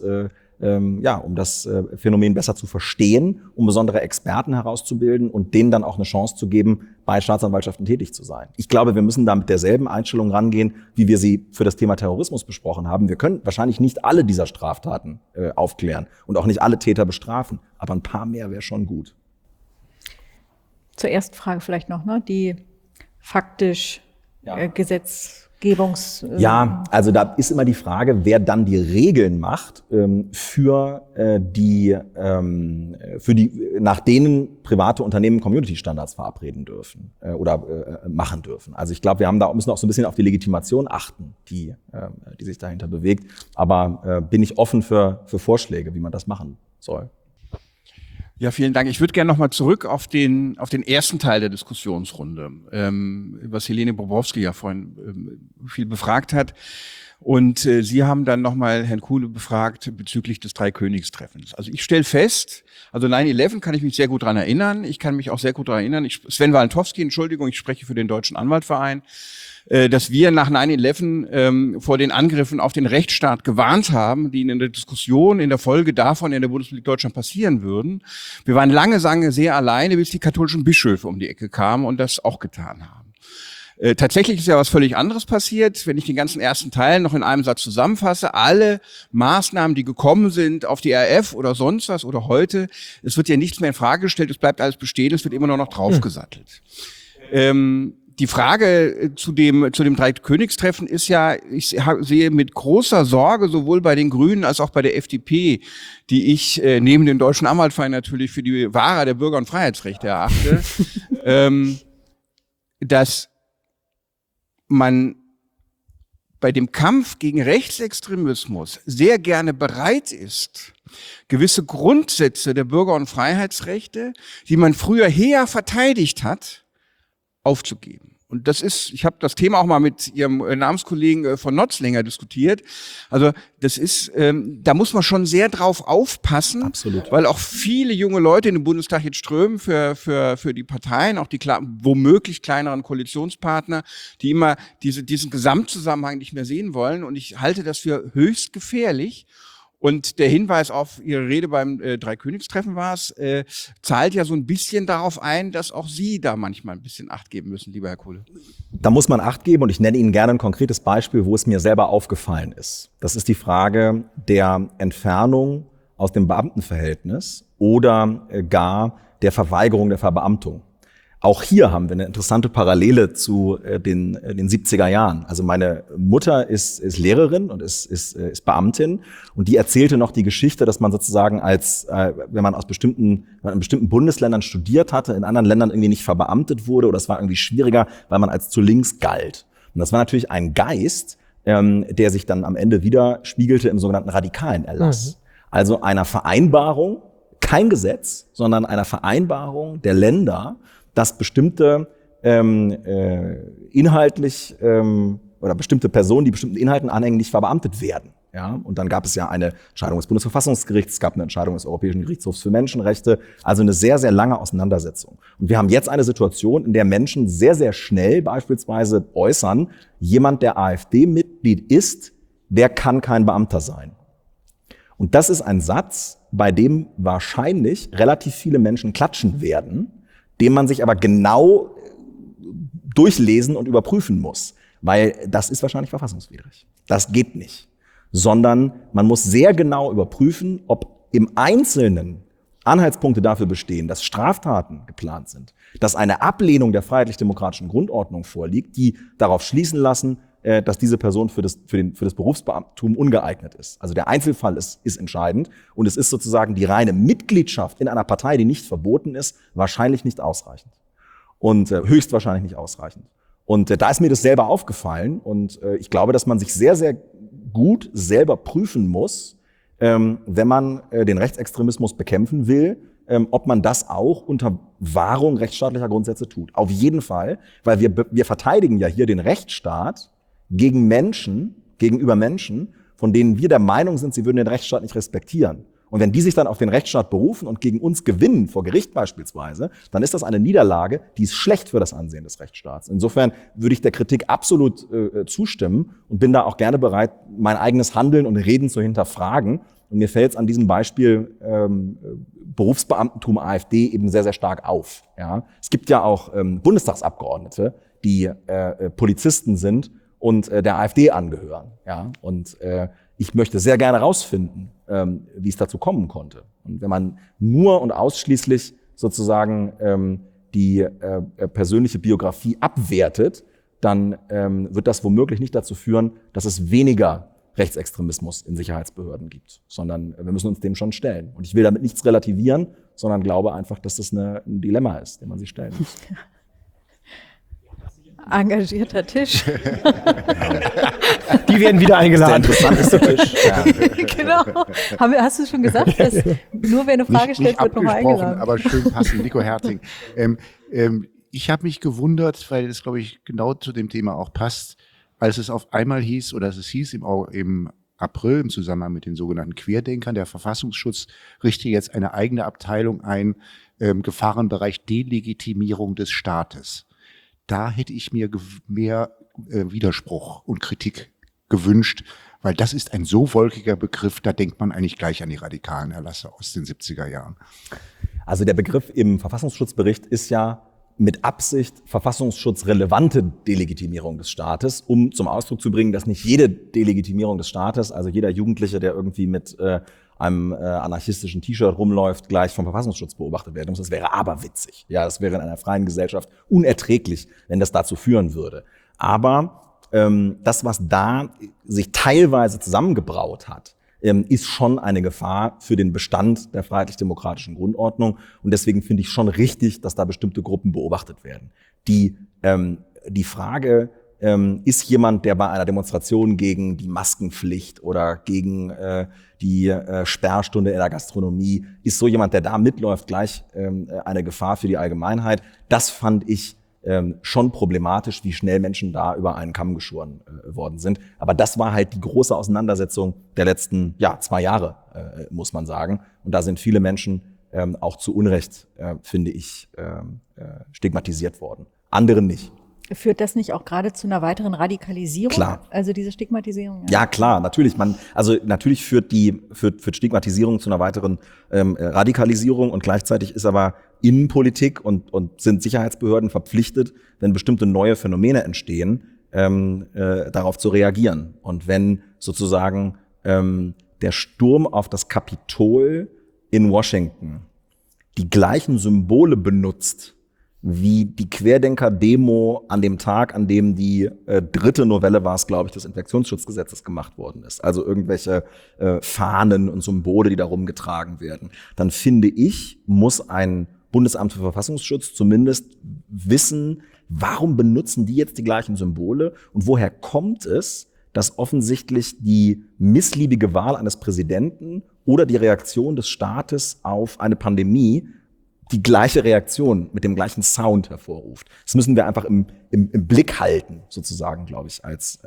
Phänomen besser zu verstehen, um besondere Experten herauszubilden und denen dann auch eine Chance zu geben, bei Staatsanwaltschaften tätig zu sein. Ich glaube, wir müssen da mit derselben Einstellung rangehen, wie wir sie für das Thema Terrorismus besprochen haben. Wir können wahrscheinlich nicht alle dieser Straftaten aufklären und auch nicht alle Täter bestrafen, aber ein paar mehr wäre schon gut. Zur ersten Frage vielleicht noch, ne? Die faktisch Ja, also da ist immer die Frage, wer dann die Regeln macht für die nach denen private Unternehmen Community-Standards verabreden dürfen oder machen dürfen. Also ich glaube, müssen auch so ein bisschen auf die Legitimation achten, die sich dahinter bewegt. Aber bin ich offen für Vorschläge, wie man das machen soll. Ja, vielen Dank. Ich würde gerne nochmal zurück auf den ersten Teil der Diskussionsrunde, was Helene Bobrowski ja vorhin viel befragt hat. Und Sie haben dann nochmal Herrn Kuhle befragt bezüglich des Dreikönigstreffens. Also ich stelle fest, also 9/11 kann ich mich sehr gut dran erinnern. Ich kann mich auch sehr gut dran erinnern. Sven Walentowski, Entschuldigung, ich spreche für den Deutschen Anwaltverein, dass wir nach 9/11 vor den Angriffen auf den Rechtsstaat gewarnt haben, die in der Diskussion in der Folge davon in der Bundesrepublik Deutschland passieren würden. Wir waren lange sehr alleine, bis die katholischen Bischöfe um die Ecke kamen und das auch getan haben. Tatsächlich ist ja was völlig anderes passiert. Wenn ich den ganzen ersten Teil noch in einem Satz zusammenfasse, alle Maßnahmen, die gekommen sind auf die RF oder sonst was oder heute, es wird ja nichts mehr in Frage gestellt, es bleibt alles bestehen, es wird immer nur noch draufgesattelt. Die Frage zu dem Dreikönigstreffen ist ja, ich sehe mit großer Sorge sowohl bei den Grünen als auch bei der FDP, die ich neben dem Deutschen Anwaltverein natürlich für die Wahrer der Bürger- und Freiheitsrechte erachte, dass man bei dem Kampf gegen Rechtsextremismus sehr gerne bereit ist, gewisse Grundsätze der Bürger- und Freiheitsrechte, die man früher her verteidigt hat, aufzugeben. Und das ist, ich habe das Thema auch mal mit Ihrem Namenskollegen von Notzlinger diskutiert. Also das ist, da muss man schon sehr drauf aufpassen, Absolut. Weil auch viele junge Leute in den Bundestag jetzt strömen für die Parteien, auch die womöglich kleineren Koalitionspartner, die immer diesen Gesamtzusammenhang nicht mehr sehen wollen. Und ich halte das für höchst gefährlich. Und der Hinweis auf Ihre Rede beim Dreikönigstreffen war es, zahlt ja so ein bisschen darauf ein, dass auch Sie da manchmal ein bisschen Acht geben müssen, lieber Herr Kohle. Da muss man Acht geben und ich nenne Ihnen gerne ein konkretes Beispiel, wo es mir selber aufgefallen ist. Das ist die Frage der Entfernung aus dem Beamtenverhältnis oder gar der Verweigerung der Verbeamtung. Auch hier haben wir eine interessante Parallele zu den 70er Jahren. Also meine Mutter ist Lehrerin und ist Beamtin und die erzählte noch die Geschichte, dass man sozusagen wenn man in bestimmten Bundesländern studiert hatte, in anderen Ländern irgendwie nicht verbeamtet wurde oder es war irgendwie schwieriger, weil man als zu links galt. Und das war natürlich ein Geist, der sich dann am Ende widerspiegelte im sogenannten radikalen Erlass. Also einer Vereinbarung, kein Gesetz, sondern einer Vereinbarung der Länder, dass bestimmte inhaltlich oder bestimmte Personen, die bestimmten Inhalten anhängen, nicht verbeamtet werden. Ja? Und dann gab es ja eine Entscheidung des Bundesverfassungsgerichts, es gab eine Entscheidung des Europäischen Gerichtshofs für Menschenrechte, also eine sehr, sehr lange Auseinandersetzung. Und wir haben jetzt eine Situation, in der Menschen sehr, sehr schnell beispielsweise äußern, jemand, der AfD-Mitglied ist, der kann kein Beamter sein. Und das ist ein Satz, bei dem wahrscheinlich relativ viele Menschen klatschen werden, den man sich aber genau durchlesen und überprüfen muss, weil das ist wahrscheinlich verfassungswidrig. Das geht nicht, sondern man muss sehr genau überprüfen, ob im Einzelnen Anhaltspunkte dafür bestehen, dass Straftaten geplant sind, dass eine Ablehnung der freiheitlich-demokratischen Grundordnung vorliegt, die darauf schließen lassen, dass diese Person für das Berufsbeamtentum ungeeignet ist. Also der Einzelfall ist entscheidend und es ist sozusagen die reine Mitgliedschaft in einer Partei, die nicht verboten ist, wahrscheinlich nicht ausreichend und höchstwahrscheinlich nicht ausreichend. Und da ist mir das selber aufgefallen und ich glaube, dass man sich sehr, sehr gut selber prüfen muss, wenn man den Rechtsextremismus bekämpfen will, ob man das auch unter Wahrung rechtsstaatlicher Grundsätze tut. Auf jeden Fall, weil wir verteidigen ja hier den Rechtsstaat gegenüber Menschen, von denen wir der Meinung sind, sie würden den Rechtsstaat nicht respektieren. Und wenn die sich dann auf den Rechtsstaat berufen und gegen uns gewinnen, vor Gericht beispielsweise, dann ist das eine Niederlage, die ist schlecht für das Ansehen des Rechtsstaats. Insofern würde ich der Kritik absolut zustimmen und bin da auch gerne bereit, mein eigenes Handeln und Reden zu hinterfragen. Und mir fällt es an diesem Beispiel Berufsbeamtentum AfD eben sehr, sehr stark auf. Ja? Es gibt ja auch Bundestagsabgeordnete, die Polizisten sind und der AfD angehören. Ja? Und ich möchte sehr gerne rausfinden, wie es dazu kommen konnte. Und wenn man nur und ausschließlich sozusagen die persönliche Biografie abwertet, dann wird das womöglich nicht dazu führen, dass es weniger Rechtsextremismus in Sicherheitsbehörden gibt, sondern wir müssen uns dem schon stellen. Und ich will damit nichts relativieren, sondern glaube einfach, dass das ein Dilemma ist, dem man sich stellen muss. Engagierter Tisch. Die werden wieder eingeladen. Der interessanteste Tisch. Ja. Genau. Hast du schon gesagt, dass nur wer eine Frage stellt, wird nochmal eingeladen? Aber schön passend, Nico Herting. Ich habe mich gewundert, weil es, glaube ich, genau zu dem Thema auch passt, als es auf einmal hieß, oder es hieß im April im Zusammenhang mit den sogenannten Querdenkern, der Verfassungsschutz richte jetzt eine eigene Abteilung ein, Gefahrenbereich Delegitimierung des Staates. Da hätte ich mir mehr Widerspruch und Kritik gewünscht, weil das ist ein so wolkiger Begriff, da denkt man eigentlich gleich an die radikalen Erlasse aus den 70er Jahren. Also der Begriff im Verfassungsschutzbericht ist ja mit Absicht verfassungsschutzrelevante Delegitimierung des Staates, um zum Ausdruck zu bringen, dass nicht jede Delegitimierung des Staates, also jeder Jugendliche, der irgendwie mit einem anarchistischen T-Shirt rumläuft, gleich vom Verfassungsschutz beobachtet werden muss. Das wäre aberwitzig. Ja, das wäre in einer freien Gesellschaft unerträglich, wenn das dazu führen würde. Aber das, was da sich teilweise zusammengebraut hat, ist schon eine Gefahr für den Bestand der freiheitlich-demokratischen Grundordnung. Und deswegen finde ich schon richtig, dass da bestimmte Gruppen beobachtet werden. Die Frage, ist jemand, der bei einer Demonstration gegen die Maskenpflicht oder gegen die Sperrstunde in der Gastronomie, ist so jemand, der da mitläuft, gleich eine Gefahr für die Allgemeinheit? Das fand ich schon problematisch, wie schnell Menschen da über einen Kamm geschoren worden sind. Aber das war halt die große Auseinandersetzung der letzten 2 Jahre, muss man sagen. Und da sind viele Menschen auch zu Unrecht, finde ich, stigmatisiert worden. Andere nicht. Führt das nicht auch gerade zu einer weiteren Radikalisierung? Klar. Also diese Stigmatisierung? Ja, klar, natürlich. Natürlich führt Stigmatisierung zu einer weiteren Radikalisierung, und gleichzeitig ist aber Innenpolitik und sind Sicherheitsbehörden verpflichtet, wenn bestimmte neue Phänomene entstehen, darauf zu reagieren. Und wenn sozusagen der Sturm auf das Kapitol in Washington die gleichen Symbole benutzt wie die Querdenker-Demo an dem Tag, an dem die 3. Novelle war es, glaube ich, des Infektionsschutzgesetzes gemacht worden ist. Also irgendwelche Fahnen und Symbole, die da rumgetragen werden. Dann finde ich, muss ein Bundesamt für Verfassungsschutz zumindest wissen, warum benutzen die jetzt die gleichen Symbole und woher kommt es, dass offensichtlich die missliebige Wahl eines Präsidenten oder die Reaktion des Staates auf eine Pandemie die gleiche Reaktion mit dem gleichen Sound hervorruft. Das müssen wir einfach im Blick halten, sozusagen, glaube ich, als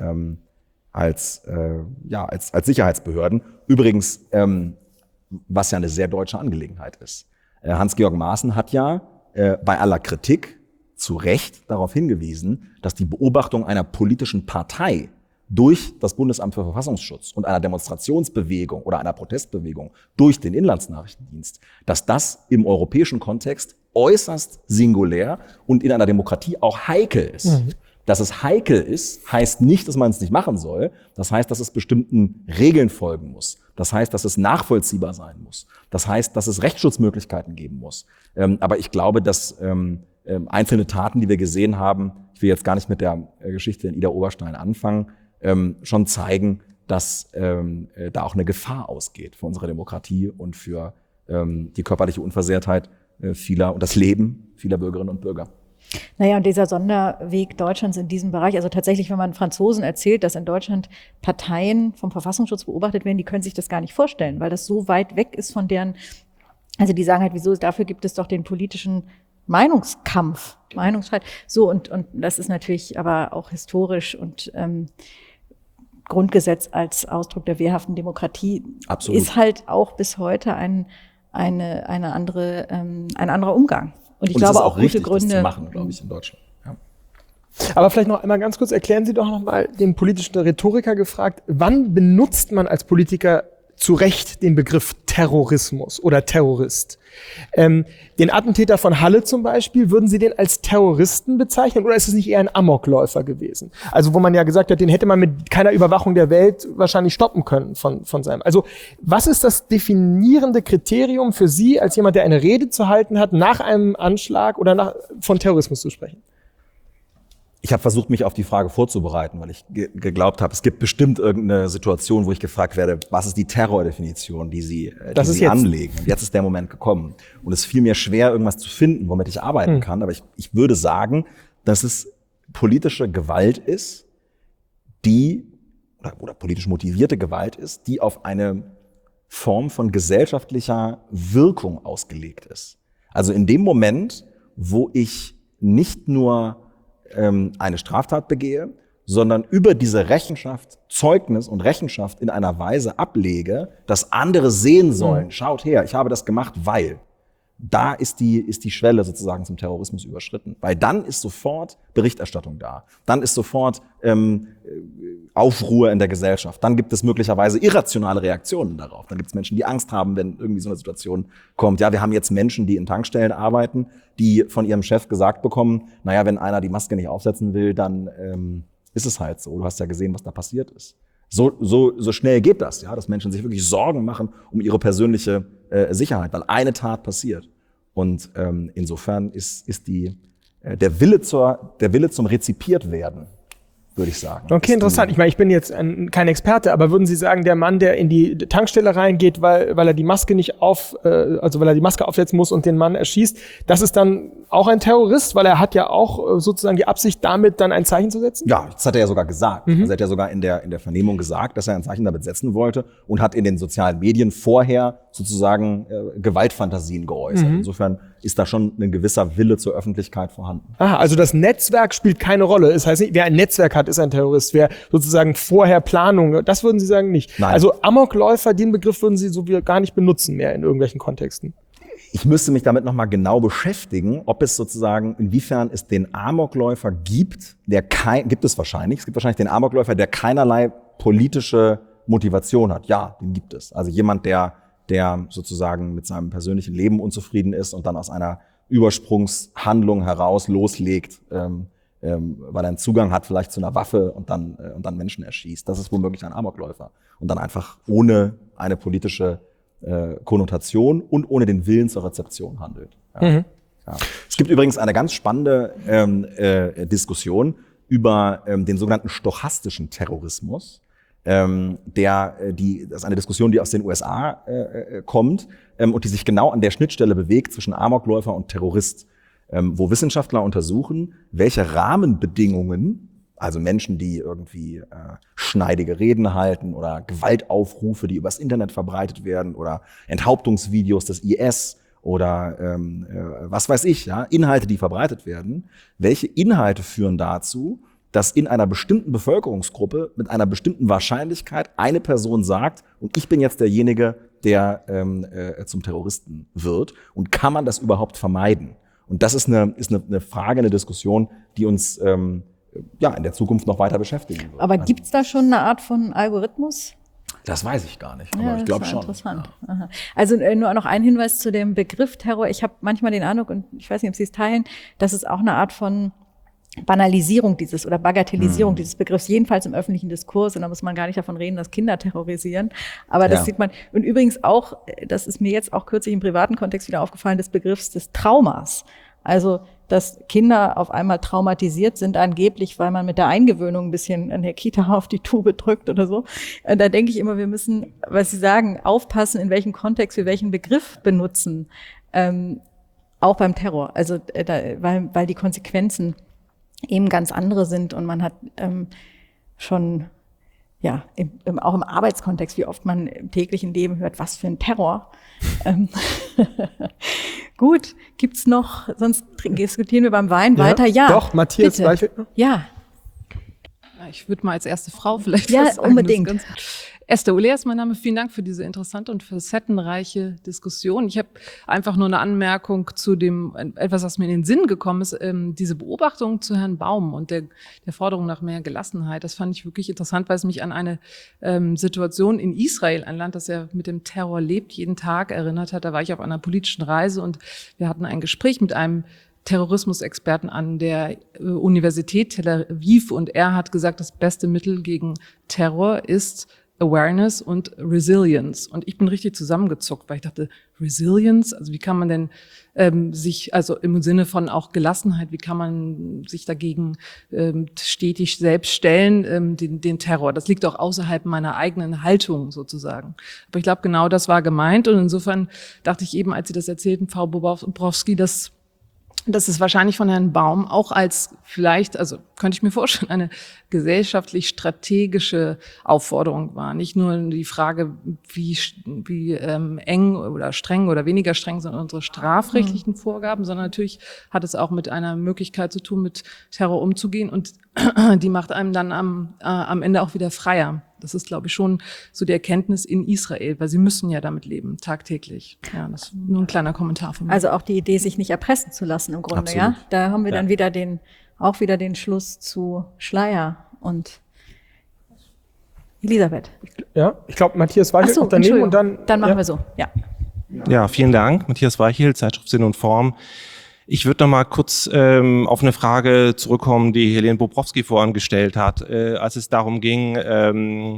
Sicherheitsbehörden. Übrigens, was ja eine sehr deutsche Angelegenheit ist. Hans-Georg Maaßen hat ja bei aller Kritik zu Recht darauf hingewiesen, dass die Beobachtung einer politischen Partei durch das Bundesamt für Verfassungsschutz und einer Demonstrationsbewegung oder einer Protestbewegung durch den Inlandsnachrichtendienst, dass das im europäischen Kontext äußerst singulär und in einer Demokratie auch heikel ist. Mhm. Dass es heikel ist, heißt nicht, dass man es nicht machen soll. Das heißt, dass es bestimmten Regeln folgen muss. Das heißt, dass es nachvollziehbar sein muss. Das heißt, dass es Rechtsschutzmöglichkeiten geben muss. Aber ich glaube, dass einzelne Taten, die wir gesehen haben, ich will jetzt gar nicht mit der Geschichte in Ida Oberstein anfangen, schon zeigen, dass da auch eine Gefahr ausgeht für unsere Demokratie und für die körperliche Unversehrtheit vieler und das Leben vieler Bürgerinnen und Bürger. Naja, und dieser Sonderweg Deutschlands in diesem Bereich, also tatsächlich, wenn man Franzosen erzählt, dass in Deutschland Parteien vom Verfassungsschutz beobachtet werden, die können sich das gar nicht vorstellen, weil das so weit weg ist von deren, also die sagen halt, wieso, dafür gibt es doch den politischen Meinungskampf, Meinungsfreiheit. So, und das ist natürlich aber auch historisch und Grundgesetz als Ausdruck der wehrhaften Demokratie Absolut. Ist halt auch bis heute ein anderer Umgang. Und ich glaube auch gute Gründe. Das zu machen, glaube ich, in Deutschland. Ja. Aber vielleicht noch einmal ganz kurz, erklären Sie doch noch mal den politischen Rhetoriker gefragt, wann benutzt man als Politiker zu Recht den Begriff Terrorismus oder Terrorist? Den Attentäter von Halle zum Beispiel, würden Sie den als Terroristen bezeichnen oder ist es nicht eher ein Amokläufer gewesen? Also wo man ja gesagt hat, den hätte man mit keiner Überwachung der Welt wahrscheinlich stoppen können von seinem. Also was ist das definierende Kriterium für Sie als jemand, der eine Rede zu halten hat, nach einem Anschlag oder von Terrorismus zu sprechen? Ich habe versucht, mich auf die Frage vorzubereiten, weil ich geglaubt habe, es gibt bestimmt irgendeine Situation, wo ich gefragt werde, was ist die Terrordefinition, die Sie anlegen. Und jetzt ist der Moment gekommen. Und es fiel mir schwer, irgendwas zu finden, womit ich arbeiten kann. Aber ich würde sagen, dass es politische Gewalt ist, oder politisch motivierte Gewalt ist, die auf eine Form von gesellschaftlicher Wirkung ausgelegt ist. Also in dem Moment, wo ich nicht nur eine Straftat begehe, sondern über diese Rechenschaft, Zeugnis und Rechenschaft in einer Weise ablege, dass andere sehen sollen, schaut her, ich habe das gemacht, weil. Da ist die Schwelle sozusagen zum Terrorismus überschritten. Weil dann ist sofort Berichterstattung da. Dann ist sofort Aufruhr in der Gesellschaft. Dann gibt es möglicherweise irrationale Reaktionen darauf. Dann gibt es Menschen, die Angst haben, wenn irgendwie so eine Situation kommt. Ja, wir haben jetzt Menschen, die in Tankstellen arbeiten, die von ihrem Chef gesagt bekommen, naja, wenn einer die Maske nicht aufsetzen will, dann ist es halt so. Du hast ja gesehen, was da passiert ist. So schnell geht das, ja, dass Menschen sich wirklich Sorgen machen um ihre persönliche Sicherheit, weil eine Tat passiert. Und insofern ist der Wille zum rezipiert werden, würde ich sagen. Okay, interessant. Ich meine, ich bin jetzt kein Experte, aber würden Sie sagen, der Mann, der in die Tankstelle reingeht, weil er die Maske weil er die Maske aufsetzen muss und den Mann erschießt, das ist dann auch ein Terrorist, weil er hat ja auch sozusagen die Absicht, damit dann ein Zeichen zu setzen? Ja, das hat er ja sogar gesagt. Also er hat ja sogar in der Vernehmung gesagt, dass er ein Zeichen damit setzen wollte und hat in den sozialen Medien vorher sozusagen Gewaltfantasien geäußert. Insofern ist da schon ein gewisser Wille zur Öffentlichkeit vorhanden. Aha, also das Netzwerk spielt keine Rolle. Das heißt nicht, wer ein Netzwerk hat, ist ein Terrorist. Wer sozusagen vorher Planung, das würden Sie sagen nicht. Nein. Also Amokläufer, den Begriff würden Sie so wie gar nicht benutzen mehr in irgendwelchen Kontexten. Ich müsste mich damit nochmal genau beschäftigen, ob es sozusagen, inwiefern es den Amokläufer gibt, gibt es wahrscheinlich den Amokläufer, der keinerlei politische Motivation hat. Ja, den gibt es. Also jemand, der sozusagen mit seinem persönlichen Leben unzufrieden ist und dann aus einer Übersprungshandlung heraus loslegt, weil er einen Zugang hat vielleicht zu einer Waffe und dann Menschen erschießt. Das ist womöglich ein Amokläufer. Und dann einfach ohne eine politische Konnotation und ohne den Willen zur Rezeption handelt. Ja. Ja. Es gibt übrigens eine ganz spannende Diskussion über den sogenannten stochastischen Terrorismus. Das ist eine Diskussion, die aus den USA kommt und die sich genau an der Schnittstelle bewegt zwischen Amokläufer und Terrorist, wo Wissenschaftler untersuchen, welche Rahmenbedingungen, also Menschen, die irgendwie schneidige Reden halten oder Gewaltaufrufe, die übers Internet verbreitet werden oder Enthauptungsvideos des IS oder was weiß ich, ja, Inhalte, die verbreitet werden. Welche Inhalte führen dazu, dass in einer bestimmten Bevölkerungsgruppe mit einer bestimmten Wahrscheinlichkeit eine Person sagt, und ich bin jetzt derjenige, der zum Terroristen wird, und kann man das überhaupt vermeiden? Und das ist eine Frage, eine Diskussion, die uns in der Zukunft noch weiter beschäftigen wird. Aber gibt's da schon eine Art von Algorithmus? Das weiß ich gar nicht, aber ich glaube schon. Interessant. Ja. Also nur noch ein Hinweis zu dem Begriff Terror. Ich habe manchmal den Eindruck, und ich weiß nicht, ob Sie es teilen, dass es auch eine Art von Banalisierung oder Bagatellisierung dieses Begriffs, jedenfalls im öffentlichen Diskurs, und da muss man gar nicht davon reden, dass Kinder terrorisieren. Aber das sieht man, und übrigens auch, das ist mir jetzt auch kürzlich im privaten Kontext wieder aufgefallen, des Begriffs des Traumas. Also, dass Kinder auf einmal traumatisiert sind, angeblich, weil man mit der Eingewöhnung ein bisschen in der Kita auf die Tube drückt oder so. Da denke ich immer, wir müssen, was Sie sagen, aufpassen, in welchem Kontext wir welchen Begriff benutzen. Auch beim Terror. Also, weil die Konsequenzen eben ganz andere sind und man hat schon, ja, auch im Arbeitskontext, wie oft man im täglichen Leben hört, was für ein Terror. Gut, gibt's noch, sonst diskutieren wir beim Wein weiter. Ja, doch, Matthias Weichelt. Ja. Ich würde mal als erste Frau vielleicht was sagen. Unbedingt. Esther Uller ist mein Name. Vielen Dank für diese interessante und facettenreiche Diskussion. Ich habe einfach nur eine Anmerkung zu etwas, was mir in den Sinn gekommen ist, diese Beobachtung zu Herrn Baum und der Forderung nach mehr Gelassenheit. Das fand ich wirklich interessant, weil es mich an eine Situation in Israel, ein Land, das ja mit dem Terror lebt, jeden Tag erinnert hat. Da war ich auf einer politischen Reise und wir hatten ein Gespräch mit einem Terrorismusexperten an der Universität Tel Aviv und er hat gesagt, das beste Mittel gegen Terror ist Awareness und Resilience. Und ich bin richtig zusammengezuckt, weil ich dachte, Resilience, also wie kann man denn also im Sinne von auch Gelassenheit, wie kann man sich dagegen stetig selbst stellen, den Terror. Das liegt auch außerhalb meiner eigenen Haltung sozusagen. Aber ich glaube, genau das war gemeint. Und insofern dachte ich eben, als Sie das erzählten, Frau Bobrowski, dass es wahrscheinlich von Herrn Baum auch als vielleicht, also könnte ich mir vorstellen, eine gesellschaftlich strategische Aufforderung war. Nicht nur die Frage, wie eng oder streng oder weniger streng sind unsere strafrechtlichen Vorgaben, sondern natürlich hat es auch mit einer Möglichkeit zu tun, mit Terror umzugehen und die macht einem dann am Ende auch wieder freier. Das ist, glaube ich, schon so die Erkenntnis in Israel, weil sie müssen ja damit leben, tagtäglich. Ja, das ist nur ein kleiner Kommentar von mir. Also auch die Idee, sich nicht erpressen zu lassen im Grunde, absolut. Ja. Da haben wir dann wieder den Schluss zu Schleier und Elisabeth. Ja, ich glaube, Matthias Weichelt noch daneben und dann machen wir so, ja. Ja, vielen Dank. Matthias Weichelt, Zeitschrift Sinn und Form. Ich würde noch mal kurz auf eine Frage zurückkommen, die Helene Bobrowski vorhin gestellt hat, als es darum ging,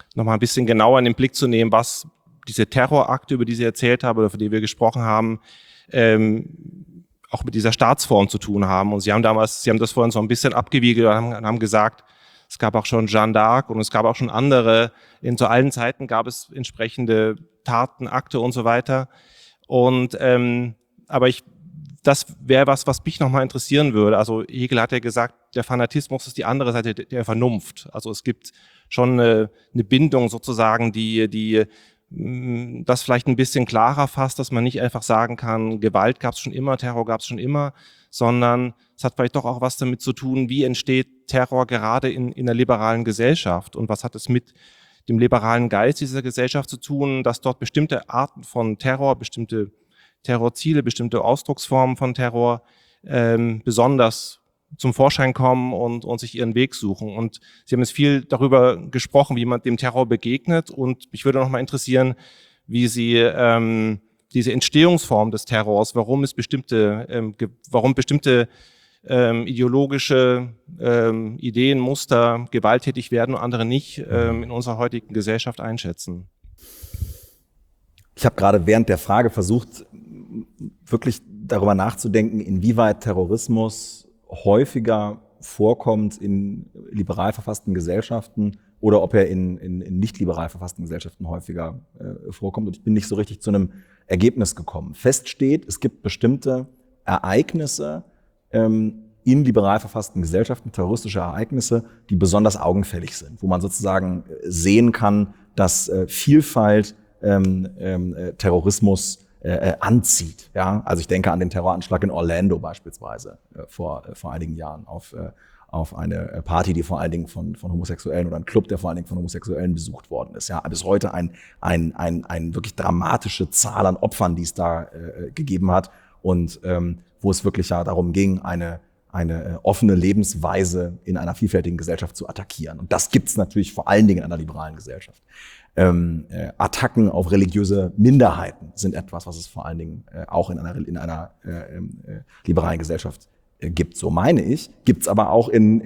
nochmal ein bisschen genauer in den Blick zu nehmen, was diese Terrorakte, über die Sie erzählt haben oder für die wir gesprochen haben, auch mit dieser Staatsform zu tun haben. Und Sie haben das vorhin so ein bisschen abgewiegelt und haben gesagt, es gab auch schon Jeanne d'Arc und es gab auch schon andere. Zu allen Zeiten gab es entsprechende Taten, Akte und so weiter. Und aber das wäre was mich nochmal interessieren würde. Also Hegel hat ja gesagt, der Fanatismus ist die andere Seite der Vernunft. Also es gibt schon eine Bindung sozusagen, die das vielleicht ein bisschen klarer fasst, dass man nicht einfach sagen kann, Gewalt gab es schon immer, Terror gab es schon immer, sondern es hat vielleicht doch auch was damit zu tun, wie entsteht Terror gerade in einer liberalen Gesellschaft und was hat es mit dem liberalen Geist dieser Gesellschaft zu tun, dass dort bestimmte Arten von Terror, bestimmte Terrorziele, bestimmte Ausdrucksformen von Terror besonders zum Vorschein kommen und sich ihren Weg suchen. Und Sie haben jetzt viel darüber gesprochen, wie man dem Terror begegnet. Und mich würde noch mal interessieren, wie Sie diese Entstehungsform des Terrors, warum bestimmte ideologische Ideen, Muster gewalttätig werden und andere nicht in unserer heutigen Gesellschaft einschätzen. Ich habe gerade während der Frage versucht, wirklich darüber nachzudenken, inwieweit Terrorismus häufiger vorkommt in liberal verfassten Gesellschaften oder ob er in nicht liberal verfassten Gesellschaften häufiger vorkommt. Und ich bin nicht so richtig zu einem Ergebnis gekommen. Fest steht, es gibt bestimmte Ereignisse in liberal verfassten Gesellschaften, terroristische Ereignisse, die besonders augenfällig sind, wo man sozusagen sehen kann, dass Vielfalt Terrorismus anzieht. Ja? Also ich denke an den Terroranschlag in Orlando beispielsweise vor einigen Jahren auf eine Party, die vor allen Dingen von Homosexuellen oder ein Club, der vor allen Dingen von Homosexuellen besucht worden ist. Ja, bis heute ein wirklich dramatische Zahl an Opfern, die es da gegeben hat und wo es wirklich ja darum ging, eine offene Lebensweise in einer vielfältigen Gesellschaft zu attackieren. Und das gibt's natürlich vor allen Dingen in einer liberalen Gesellschaft. Attacken auf religiöse Minderheiten sind etwas, was es vor allen Dingen auch in einer liberalen Gesellschaft gibt. So meine ich. Gibt's aber auch in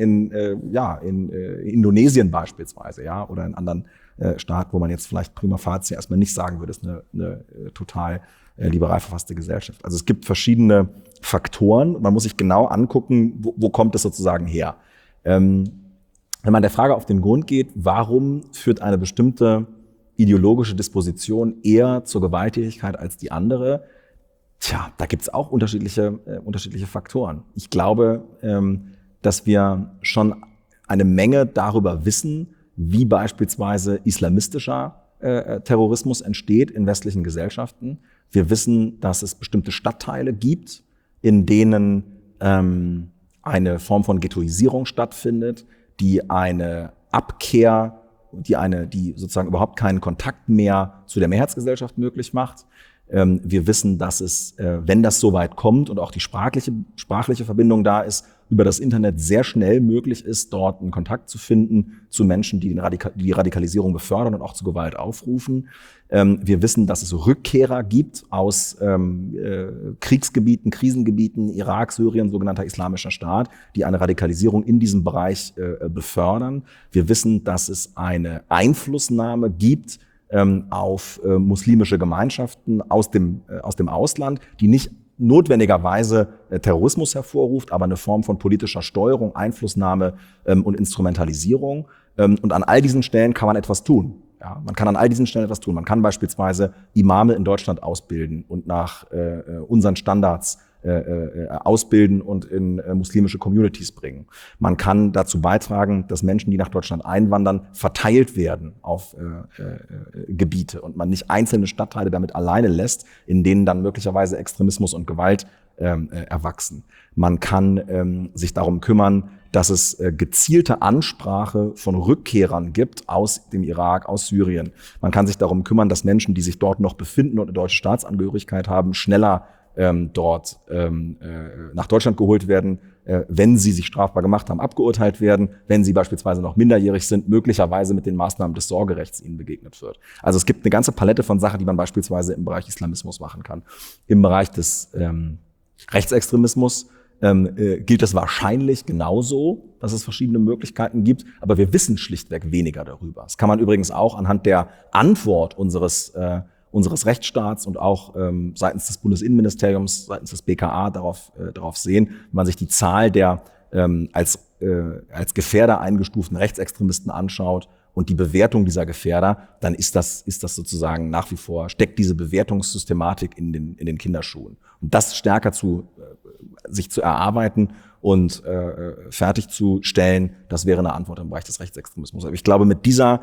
Indonesien beispielsweise, ja, oder in anderen Staaten, wo man jetzt vielleicht prima facie erstmal nicht sagen würde, es ist eine total liberal verfasste Gesellschaft. Also es gibt verschiedene Faktoren. Man muss sich genau angucken, wo kommt es sozusagen her. Wenn man der Frage auf den Grund geht, warum führt eine bestimmte ideologische Disposition eher zur Gewalttätigkeit als die andere? Tja, da gibt's auch unterschiedliche Faktoren. Ich glaube, dass wir schon eine Menge darüber wissen, wie beispielsweise islamistischer Terrorismus entsteht in westlichen Gesellschaften. Wir wissen, dass es bestimmte Stadtteile gibt, in denen eine Form von Ghettoisierung stattfindet, die eine Abkehr, die sozusagen überhaupt keinen Kontakt mehr zu der Mehrheitsgesellschaft möglich macht. Wir wissen, dass es, wenn das so weit kommt und auch die sprachliche Verbindung da ist, über das Internet sehr schnell möglich ist, dort einen Kontakt zu finden zu Menschen, die die Radikalisierung befördern und auch zu Gewalt aufrufen. Wir wissen, dass es Rückkehrer gibt aus Kriegsgebieten, Krisengebieten, Irak, Syrien, sogenannter Islamischer Staat, die eine Radikalisierung in diesem Bereich befördern. Wir wissen, dass es eine Einflussnahme gibt auf muslimische Gemeinschaften aus dem Ausland, die nicht notwendigerweise Terrorismus hervorruft, aber eine Form von politischer Steuerung, Einflussnahme und Instrumentalisierung. Und an all diesen Stellen kann man etwas tun. Ja, man kann an all diesen Stellen etwas tun. Man kann beispielsweise Imame in Deutschland ausbilden und nach unseren Standards ausbilden und in muslimische Communities bringen. Man kann dazu beitragen, dass Menschen, die nach Deutschland einwandern, verteilt werden auf Gebiete und man nicht einzelne Stadtteile damit alleine lässt, in denen dann möglicherweise Extremismus und Gewalt erwachsen. Man kann sich darum kümmern, dass es gezielte Ansprache von Rückkehrern gibt aus dem Irak, aus Syrien. Man kann sich darum kümmern, dass Menschen, die sich dort noch befinden und eine deutsche Staatsangehörigkeit haben, schneller dort nach Deutschland geholt werden, wenn sie sich strafbar gemacht haben, abgeurteilt werden, wenn sie beispielsweise noch minderjährig sind, möglicherweise mit den Maßnahmen des Sorgerechts ihnen begegnet wird. Also es gibt eine ganze Palette von Sachen, die man beispielsweise im Bereich Islamismus machen kann. Im Bereich des Rechtsextremismus gilt es wahrscheinlich genauso, dass es verschiedene Möglichkeiten gibt, aber wir wissen schlichtweg weniger darüber. Das kann man übrigens auch anhand der Antwort unseres Rechtsstaats und auch seitens des Bundesinnenministeriums, seitens des BKA darauf sehen. Wenn man sich die Zahl der als Gefährder eingestuften Rechtsextremisten anschaut und die Bewertung dieser Gefährder, dann ist das sozusagen nach wie vor, steckt diese Bewertungssystematik in den Kinderschuhen. Und das stärker sich zu erarbeiten und fertigzustellen, das wäre eine Antwort im Bereich des Rechtsextremismus. Aber ich glaube, mit dieser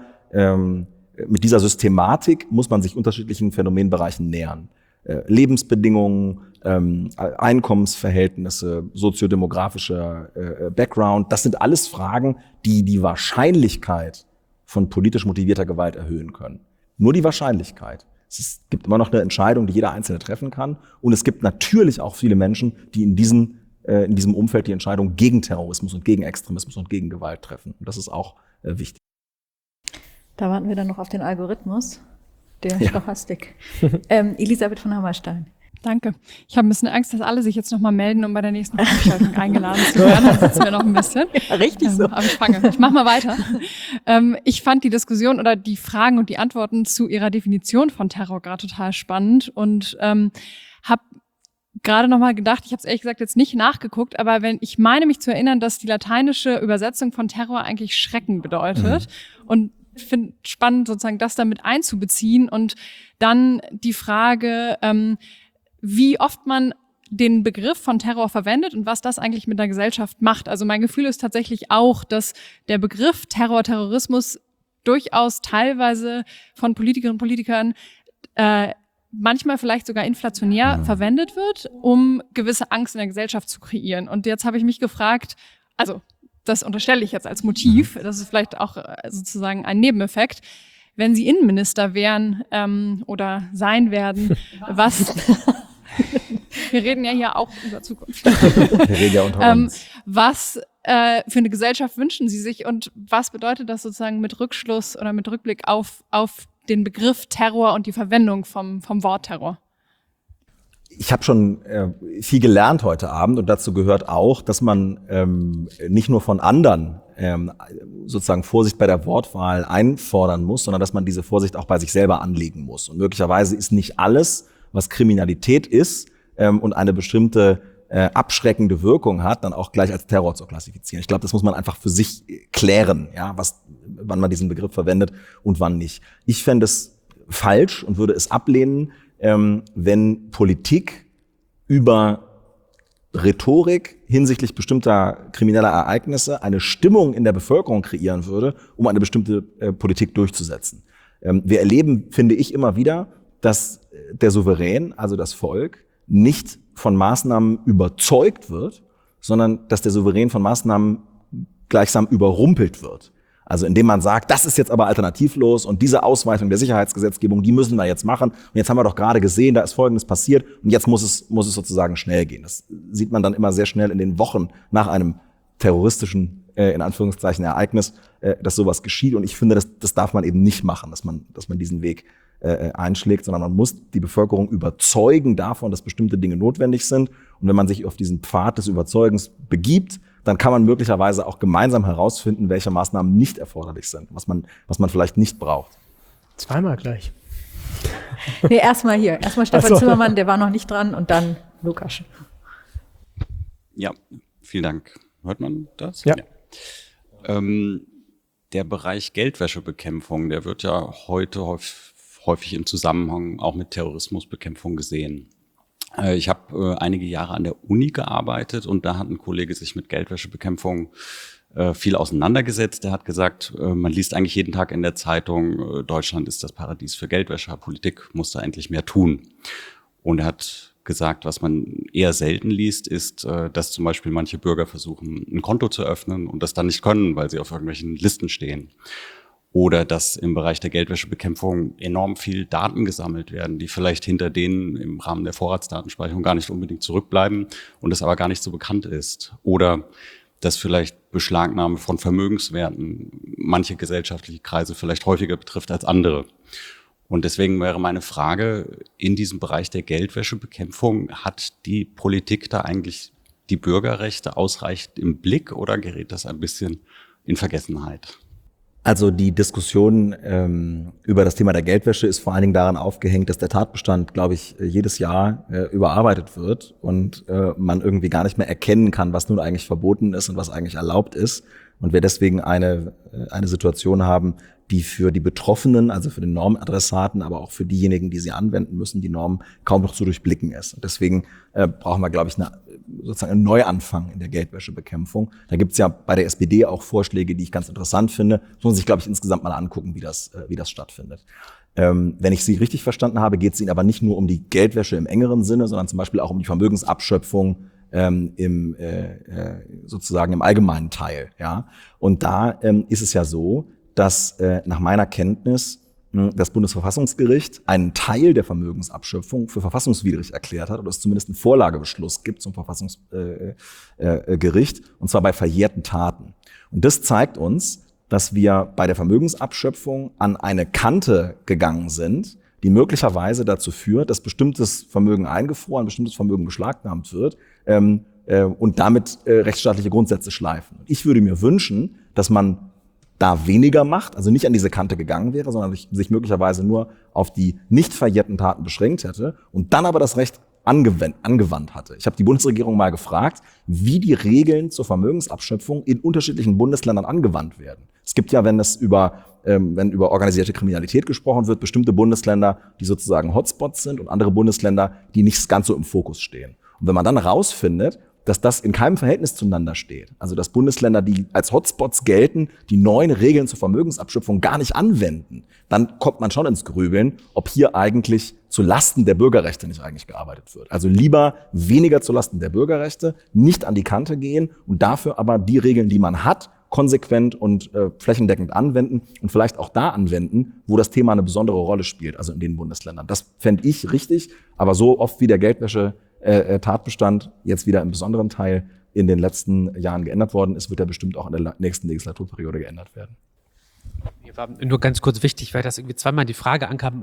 Systematik muss man sich unterschiedlichen Phänomenbereichen nähern. Lebensbedingungen, Einkommensverhältnisse, soziodemografischer Background, das sind alles Fragen, die die Wahrscheinlichkeit von politisch motivierter Gewalt erhöhen können. Nur die Wahrscheinlichkeit. Es gibt immer noch eine Entscheidung, die jeder Einzelne treffen kann. Und es gibt natürlich auch viele Menschen, die in diesem Umfeld die Entscheidung gegen Terrorismus und gegen Extremismus und gegen Gewalt treffen. Und das ist auch wichtig. Da warten wir dann noch auf den Algorithmus, der Stochastik. Elisabeth von Hammerstein. Danke. Ich habe ein bisschen Angst, dass alle sich jetzt nochmal melden, um bei der nächsten Veranstaltung eingeladen zu werden. Dann sitzen wir noch ein bisschen. Ja, richtig so. Aber ich mache mal weiter. Ich fand die Diskussion oder die Fragen und die Antworten zu Ihrer Definition von Terror gerade total spannend und habe gerade nochmal gedacht, ich habe es ehrlich gesagt jetzt nicht nachgeguckt, aber ich meine mich zu erinnern, dass die lateinische Übersetzung von Terror eigentlich Schrecken bedeutet. Und ich finde spannend, sozusagen das damit einzubeziehen und dann die Frage, wie oft man den Begriff von Terror verwendet und was das eigentlich mit der Gesellschaft macht. Also mein Gefühl ist tatsächlich auch, dass der Begriff Terrorismus durchaus teilweise von Politikerinnen und Politikern manchmal vielleicht sogar inflationär verwendet wird, um gewisse Angst in der Gesellschaft zu kreieren. Und jetzt habe ich mich gefragt, also das unterstelle ich jetzt als Motiv, das ist vielleicht auch sozusagen ein Nebeneffekt, wenn Sie Innenminister wären oder sein werden, was... Wir reden ja hier auch über Zukunft. Wir reden ja unter uns. Was für eine Gesellschaft wünschen Sie sich und was bedeutet das sozusagen mit Rückschluss oder mit Rückblick auf den Begriff Terror und die Verwendung vom Wort Terror? Ich habe schon viel gelernt heute Abend und dazu gehört auch, dass man nicht nur von anderen sozusagen Vorsicht bei der Wortwahl einfordern muss, sondern dass man diese Vorsicht auch bei sich selber anlegen muss. Und möglicherweise ist nicht alles, was Kriminalität ist und eine bestimmte abschreckende Wirkung hat, dann auch gleich als Terror zu klassifizieren. Ich glaube, das muss man einfach für sich klären, ja, wann man diesen Begriff verwendet und wann nicht. Ich fände es falsch und würde es ablehnen, wenn Politik über Rhetorik hinsichtlich bestimmter krimineller Ereignisse eine Stimmung in der Bevölkerung kreieren würde, um eine bestimmte Politik durchzusetzen. Wir erleben, finde ich, immer wieder, dass der Souverän, also das Volk, nicht von Maßnahmen überzeugt wird, sondern dass der Souverän von Maßnahmen gleichsam überrumpelt wird. Also indem man sagt, das ist jetzt aber alternativlos und diese Ausweitung der Sicherheitsgesetzgebung, die müssen wir jetzt machen. Und jetzt haben wir doch gerade gesehen, da ist Folgendes passiert und jetzt muss es sozusagen schnell gehen. Das sieht man dann immer sehr schnell in den Wochen nach einem terroristischen, in Anführungszeichen, Ereignis, dass sowas geschieht. Und ich finde, das darf man eben nicht machen, dass man diesen Weg einschlägt, sondern man muss die Bevölkerung überzeugen davon, dass bestimmte Dinge notwendig sind. Und wenn man sich auf diesen Pfad des Überzeugens begibt, dann kann man möglicherweise auch gemeinsam herausfinden, welche Maßnahmen nicht erforderlich sind, was man vielleicht nicht braucht. Zweimal gleich. Nee, erstmal Stefan Zimmermann, der war noch nicht dran und dann Lukas. Ja, vielen Dank. Hört man das? Ja. Der Bereich Geldwäschebekämpfung, der wird ja heute häufig im Zusammenhang auch mit Terrorismusbekämpfung gesehen. Ich habe einige Jahre an der Uni gearbeitet und da hat ein Kollege sich mit Geldwäschebekämpfung viel auseinandergesetzt. Der hat gesagt, man liest eigentlich jeden Tag in der Zeitung, Deutschland ist das Paradies für Geldwäscher, Politik muss da endlich mehr tun. Und er hat gesagt, was man eher selten liest, ist, dass zum Beispiel manche Bürger versuchen, ein Konto zu öffnen und das dann nicht können, weil sie auf irgendwelchen Listen stehen. Oder dass im Bereich der Geldwäschebekämpfung enorm viel Daten gesammelt werden, die vielleicht hinter denen im Rahmen der Vorratsdatenspeicherung gar nicht unbedingt zurückbleiben und es aber gar nicht so bekannt ist. Oder dass vielleicht Beschlagnahme von Vermögenswerten manche gesellschaftliche Kreise vielleicht häufiger betrifft als andere. Und deswegen wäre meine Frage, in diesem Bereich der Geldwäschebekämpfung, hat die Politik da eigentlich die Bürgerrechte ausreichend im Blick oder gerät das ein bisschen in Vergessenheit? Also die Diskussion über das Thema der Geldwäsche ist vor allen Dingen daran aufgehängt, dass der Tatbestand, glaube ich, jedes Jahr überarbeitet wird und man irgendwie gar nicht mehr erkennen kann, was nun eigentlich verboten ist und was eigentlich erlaubt ist. Und wir deswegen eine Situation haben, die für die Betroffenen, also für den Normadressaten, aber auch für diejenigen, die sie anwenden müssen, die Norm kaum noch zu durchblicken ist. Und deswegen brauchen wir, glaube ich, sozusagen einen Neuanfang in der Geldwäschebekämpfung. Da gibt's ja bei der SPD auch Vorschläge, die ich ganz interessant finde. Das muss man sich, glaube ich, insgesamt mal angucken, wie das stattfindet. Wenn ich Sie richtig verstanden habe, geht es Ihnen aber nicht nur um die Geldwäsche im engeren Sinne, sondern zum Beispiel auch um die Vermögensabschöpfung sozusagen im allgemeinen Teil. Ja? Und da ist es ja so, dass nach meiner Kenntnis das Bundesverfassungsgericht einen Teil der Vermögensabschöpfung für verfassungswidrig erklärt hat oder es zumindest einen Vorlagebeschluss gibt zum Verfassungsgericht, und zwar bei verjährten Taten. Und das zeigt uns, dass wir bei der Vermögensabschöpfung an eine Kante gegangen sind, die möglicherweise dazu führt, dass bestimmtes Vermögen eingefroren, bestimmtes Vermögen beschlagnahmt wird und damit rechtsstaatliche Grundsätze schleifen. Und ich würde mir wünschen, dass man da weniger macht, also nicht an diese Kante gegangen wäre, sondern sich möglicherweise nur auf die nicht verjährten Taten beschränkt hätte und dann aber das Recht angewandt hatte. Ich habe die Bundesregierung mal gefragt, wie die Regeln zur Vermögensabschöpfung in unterschiedlichen Bundesländern angewandt werden. Es gibt ja, wenn über organisierte Kriminalität gesprochen wird, bestimmte Bundesländer, die sozusagen Hotspots sind und andere Bundesländer, die nicht ganz so im Fokus stehen. Und wenn man dann herausfindet, dass das in keinem Verhältnis zueinander steht, also dass Bundesländer, die als Hotspots gelten, die neuen Regeln zur Vermögensabschöpfung gar nicht anwenden, dann kommt man schon ins Grübeln, ob hier eigentlich zu Lasten der Bürgerrechte nicht eigentlich gearbeitet wird. Also lieber weniger zu Lasten der Bürgerrechte, nicht an die Kante gehen und dafür aber die Regeln, die man hat, konsequent und flächendeckend anwenden und vielleicht auch da anwenden, wo das Thema eine besondere Rolle spielt, also in den Bundesländern. Das fände ich richtig, aber so oft wie der Geldwäsche-Tatbestand jetzt wieder im besonderen Teil in den letzten Jahren geändert worden ist, wird er bestimmt auch in der nächsten Legislaturperiode geändert werden. Mir war nur ganz kurz wichtig, weil das irgendwie zweimal die Frage ankam,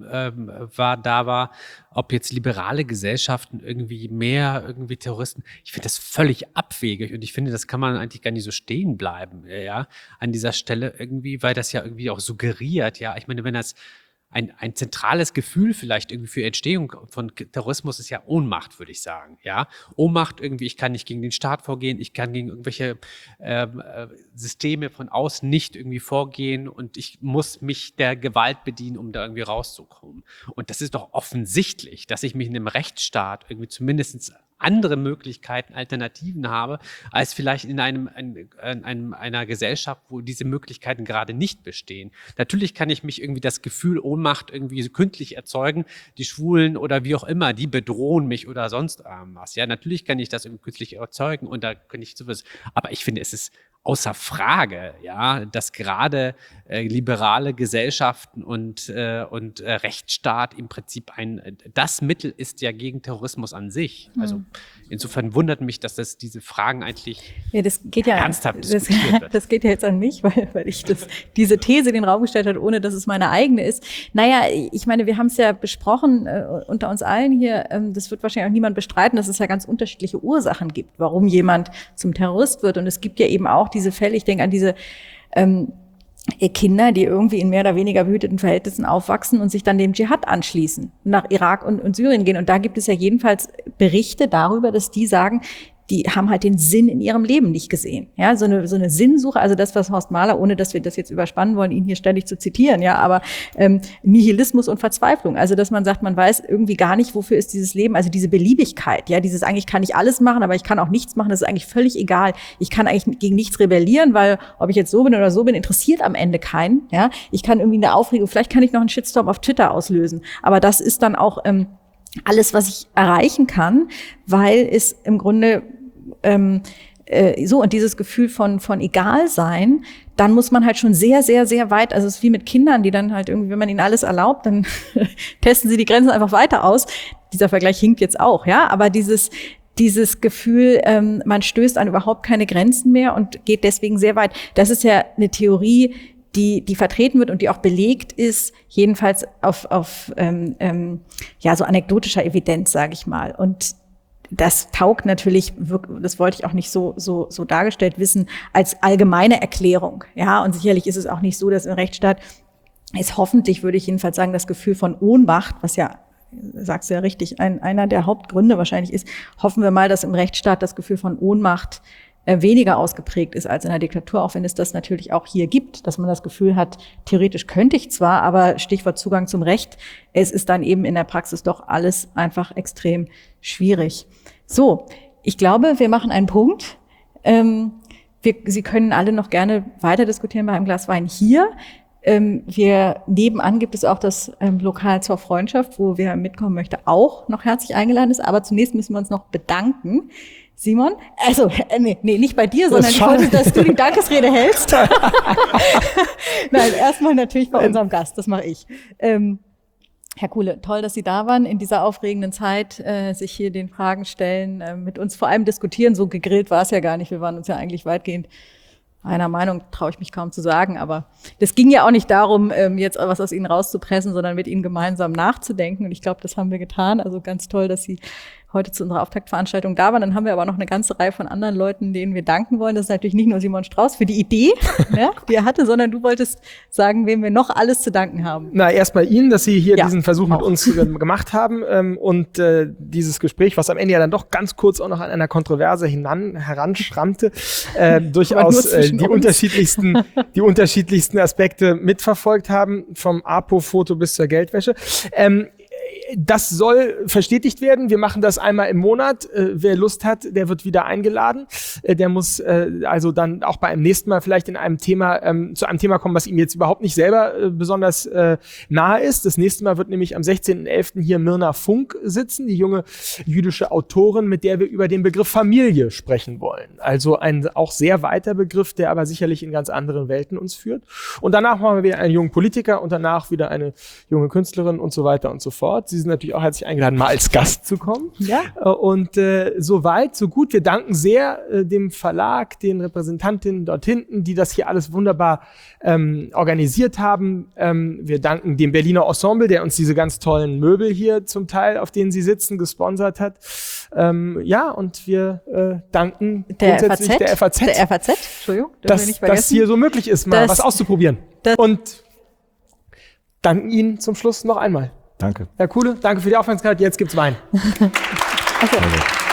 war, ob jetzt liberale Gesellschaften irgendwie Terroristen. Ich finde das völlig abwegig und ich finde, das kann man eigentlich gar nicht so stehen bleiben, ja, an dieser Stelle irgendwie, weil das ja irgendwie auch suggeriert, ja. Ich meine, wenn das ein zentrales Gefühl vielleicht irgendwie für Entstehung von Terrorismus ist ja Ohnmacht, würde ich sagen. Ja, Ohnmacht irgendwie, ich kann nicht gegen den Staat vorgehen, ich kann gegen irgendwelche Systeme von außen nicht irgendwie vorgehen und ich muss mich der Gewalt bedienen, um da irgendwie rauszukommen. Und das ist doch offensichtlich, dass ich mich in einem Rechtsstaat irgendwie zumindest andere Möglichkeiten, Alternativen habe, als vielleicht in einer Gesellschaft, wo diese Möglichkeiten gerade nicht bestehen. Natürlich kann ich mich irgendwie das Gefühl Ohnmacht irgendwie künstlich erzeugen, die Schwulen oder wie auch immer, die bedrohen mich oder sonst was. Ja, natürlich kann ich das irgendwie künstlich erzeugen und da kann ich sowas, aber ich finde, es ist außer Frage, ja, dass gerade liberale Gesellschaften und Rechtsstaat im Prinzip das Mittel ist ja gegen Terrorismus an sich. Also insofern wundert mich, dass diese Fragen eigentlich das geht ja, ernsthaft diskutiert wird. Das geht ja jetzt an mich, weil ich diese These in den Raum gestellt habe, ohne dass es meine eigene ist. Naja, ich meine, wir haben es ja besprochen unter uns allen hier, das wird wahrscheinlich auch niemand bestreiten, dass es ja ganz unterschiedliche Ursachen gibt, warum jemand zum Terrorist wird. Und es gibt ja eben auch diese Fälle, ich denke an diese Kinder, die irgendwie in mehr oder weniger behüteten Verhältnissen aufwachsen und sich dann dem Dschihad anschließen, nach Irak und Syrien gehen. Und da gibt es ja jedenfalls Berichte darüber, dass die sagen, die haben halt den Sinn in ihrem Leben nicht gesehen. Ja, so eine Sinnsuche, also das, was Horst Mahler, ohne dass wir das jetzt überspannen wollen, ihn hier ständig zu zitieren, ja, aber Nihilismus und Verzweiflung. Also, dass man sagt, man weiß irgendwie gar nicht, wofür ist dieses Leben, also diese Beliebigkeit, ja, dieses eigentlich kann ich alles machen, aber ich kann auch nichts machen, das ist eigentlich völlig egal. Ich kann eigentlich gegen nichts rebellieren, weil ob ich jetzt so bin oder so bin, interessiert am Ende keinen, ja. Ich kann irgendwie eine Aufregung, vielleicht kann ich noch einen Shitstorm auf Twitter auslösen, aber das ist dann auch alles, was ich erreichen kann, weil es im Grunde und dieses Gefühl von egal sein, dann muss man halt schon sehr, sehr, sehr weit, also es ist wie mit Kindern, die dann halt irgendwie, wenn man ihnen alles erlaubt, dann testen sie die Grenzen einfach weiter aus. Dieser Vergleich hinkt jetzt auch, ja, aber dieses Gefühl, man stößt an überhaupt keine Grenzen mehr und geht deswegen sehr weit. Das ist ja eine Theorie, die vertreten wird und die auch belegt ist, jedenfalls auf so anekdotischer Evidenz, sage ich mal. Und das taugt natürlich, das wollte ich auch nicht so dargestellt wissen, als allgemeine Erklärung. Ja, und sicherlich ist es auch nicht so, dass im Rechtsstaat ist hoffentlich, würde ich jedenfalls sagen, das Gefühl von Ohnmacht, was ja, sagst du ja richtig, einer der Hauptgründe wahrscheinlich ist, hoffen wir mal, dass im Rechtsstaat das Gefühl von Ohnmacht weniger ausgeprägt ist als in der Diktatur, auch wenn es das natürlich auch hier gibt, dass man das Gefühl hat, theoretisch könnte ich zwar, aber Stichwort Zugang zum Recht, es ist dann eben in der Praxis doch alles einfach extrem schwierig. So, ich glaube, wir machen einen Punkt. Sie können alle noch gerne weiter diskutieren bei einem Glas Wein hier. Nebenan gibt es auch das Lokal zur Freundschaft, wo wer mitkommen möchte, auch noch herzlich eingeladen ist. Aber zunächst müssen wir uns noch bedanken. Simon, also, nee, nicht bei dir, sondern ich wollte, dass du die Dankesrede hältst. Nein, erstmal natürlich bei unserem Gast, das mache ich. Herr Kuhle, toll, dass Sie da waren in dieser aufregenden Zeit, sich hier den Fragen stellen, mit uns vor allem diskutieren. So gegrillt war es ja gar nicht, wir waren uns ja eigentlich weitgehend einer Meinung, traue ich mich kaum zu sagen, aber das ging ja auch nicht darum, jetzt was aus Ihnen rauszupressen, sondern mit Ihnen gemeinsam nachzudenken und ich glaube, das haben wir getan, also ganz toll, dass Sie heute zu unserer Auftaktveranstaltung da waren. Dann haben wir aber noch eine ganze Reihe von anderen Leuten, denen wir danken wollen. Das ist natürlich nicht nur Simon Strauß für die Idee, ja, die er hatte, sondern du wolltest sagen, wem wir noch alles zu danken haben. Na, erstmal Ihnen, dass Sie hier diesen Versuch mit uns gemacht haben und dieses Gespräch, was am Ende ja dann doch ganz kurz auch noch an einer Kontroverse heranschrammte, durchaus die unterschiedlichsten Aspekte mitverfolgt haben, vom APO-Foto bis zur Geldwäsche. Das soll verstetigt werden. Wir machen das einmal im Monat. Wer Lust hat, der wird wieder eingeladen. Der muss also dann auch bei einem nächsten Mal vielleicht in einem Thema zu einem Thema kommen, was ihm jetzt überhaupt nicht selber besonders nahe ist. Das nächste Mal wird nämlich am 16.11. hier Mirna Funk sitzen, die junge jüdische Autorin, mit der wir über den Begriff Familie sprechen wollen. Also ein auch sehr weiter Begriff, der aber sicherlich in ganz anderen Welten uns führt. Und danach machen wir wieder einen jungen Politiker und danach wieder eine junge Künstlerin und so weiter und so fort. Sie sind natürlich auch herzlich eingeladen, mal als Gast zu kommen. Ja. Und so weit, so gut. Wir danken sehr dem Verlag, den Repräsentantinnen dort hinten, die das hier alles wunderbar organisiert haben. Wir danken dem Berliner Ensemble, der uns diese ganz tollen Möbel hier zum Teil, auf denen sie sitzen, gesponsert hat. Ja, und wir danken grundsätzlich der FAZ. Der FAZ, Entschuldigung. Dass hier so möglich ist, mal was auszuprobieren. Und danken Ihnen zum Schluss noch einmal. Danke. Herr Kuhle, danke für die Aufmerksamkeit. Jetzt gibt's Wein. Okay.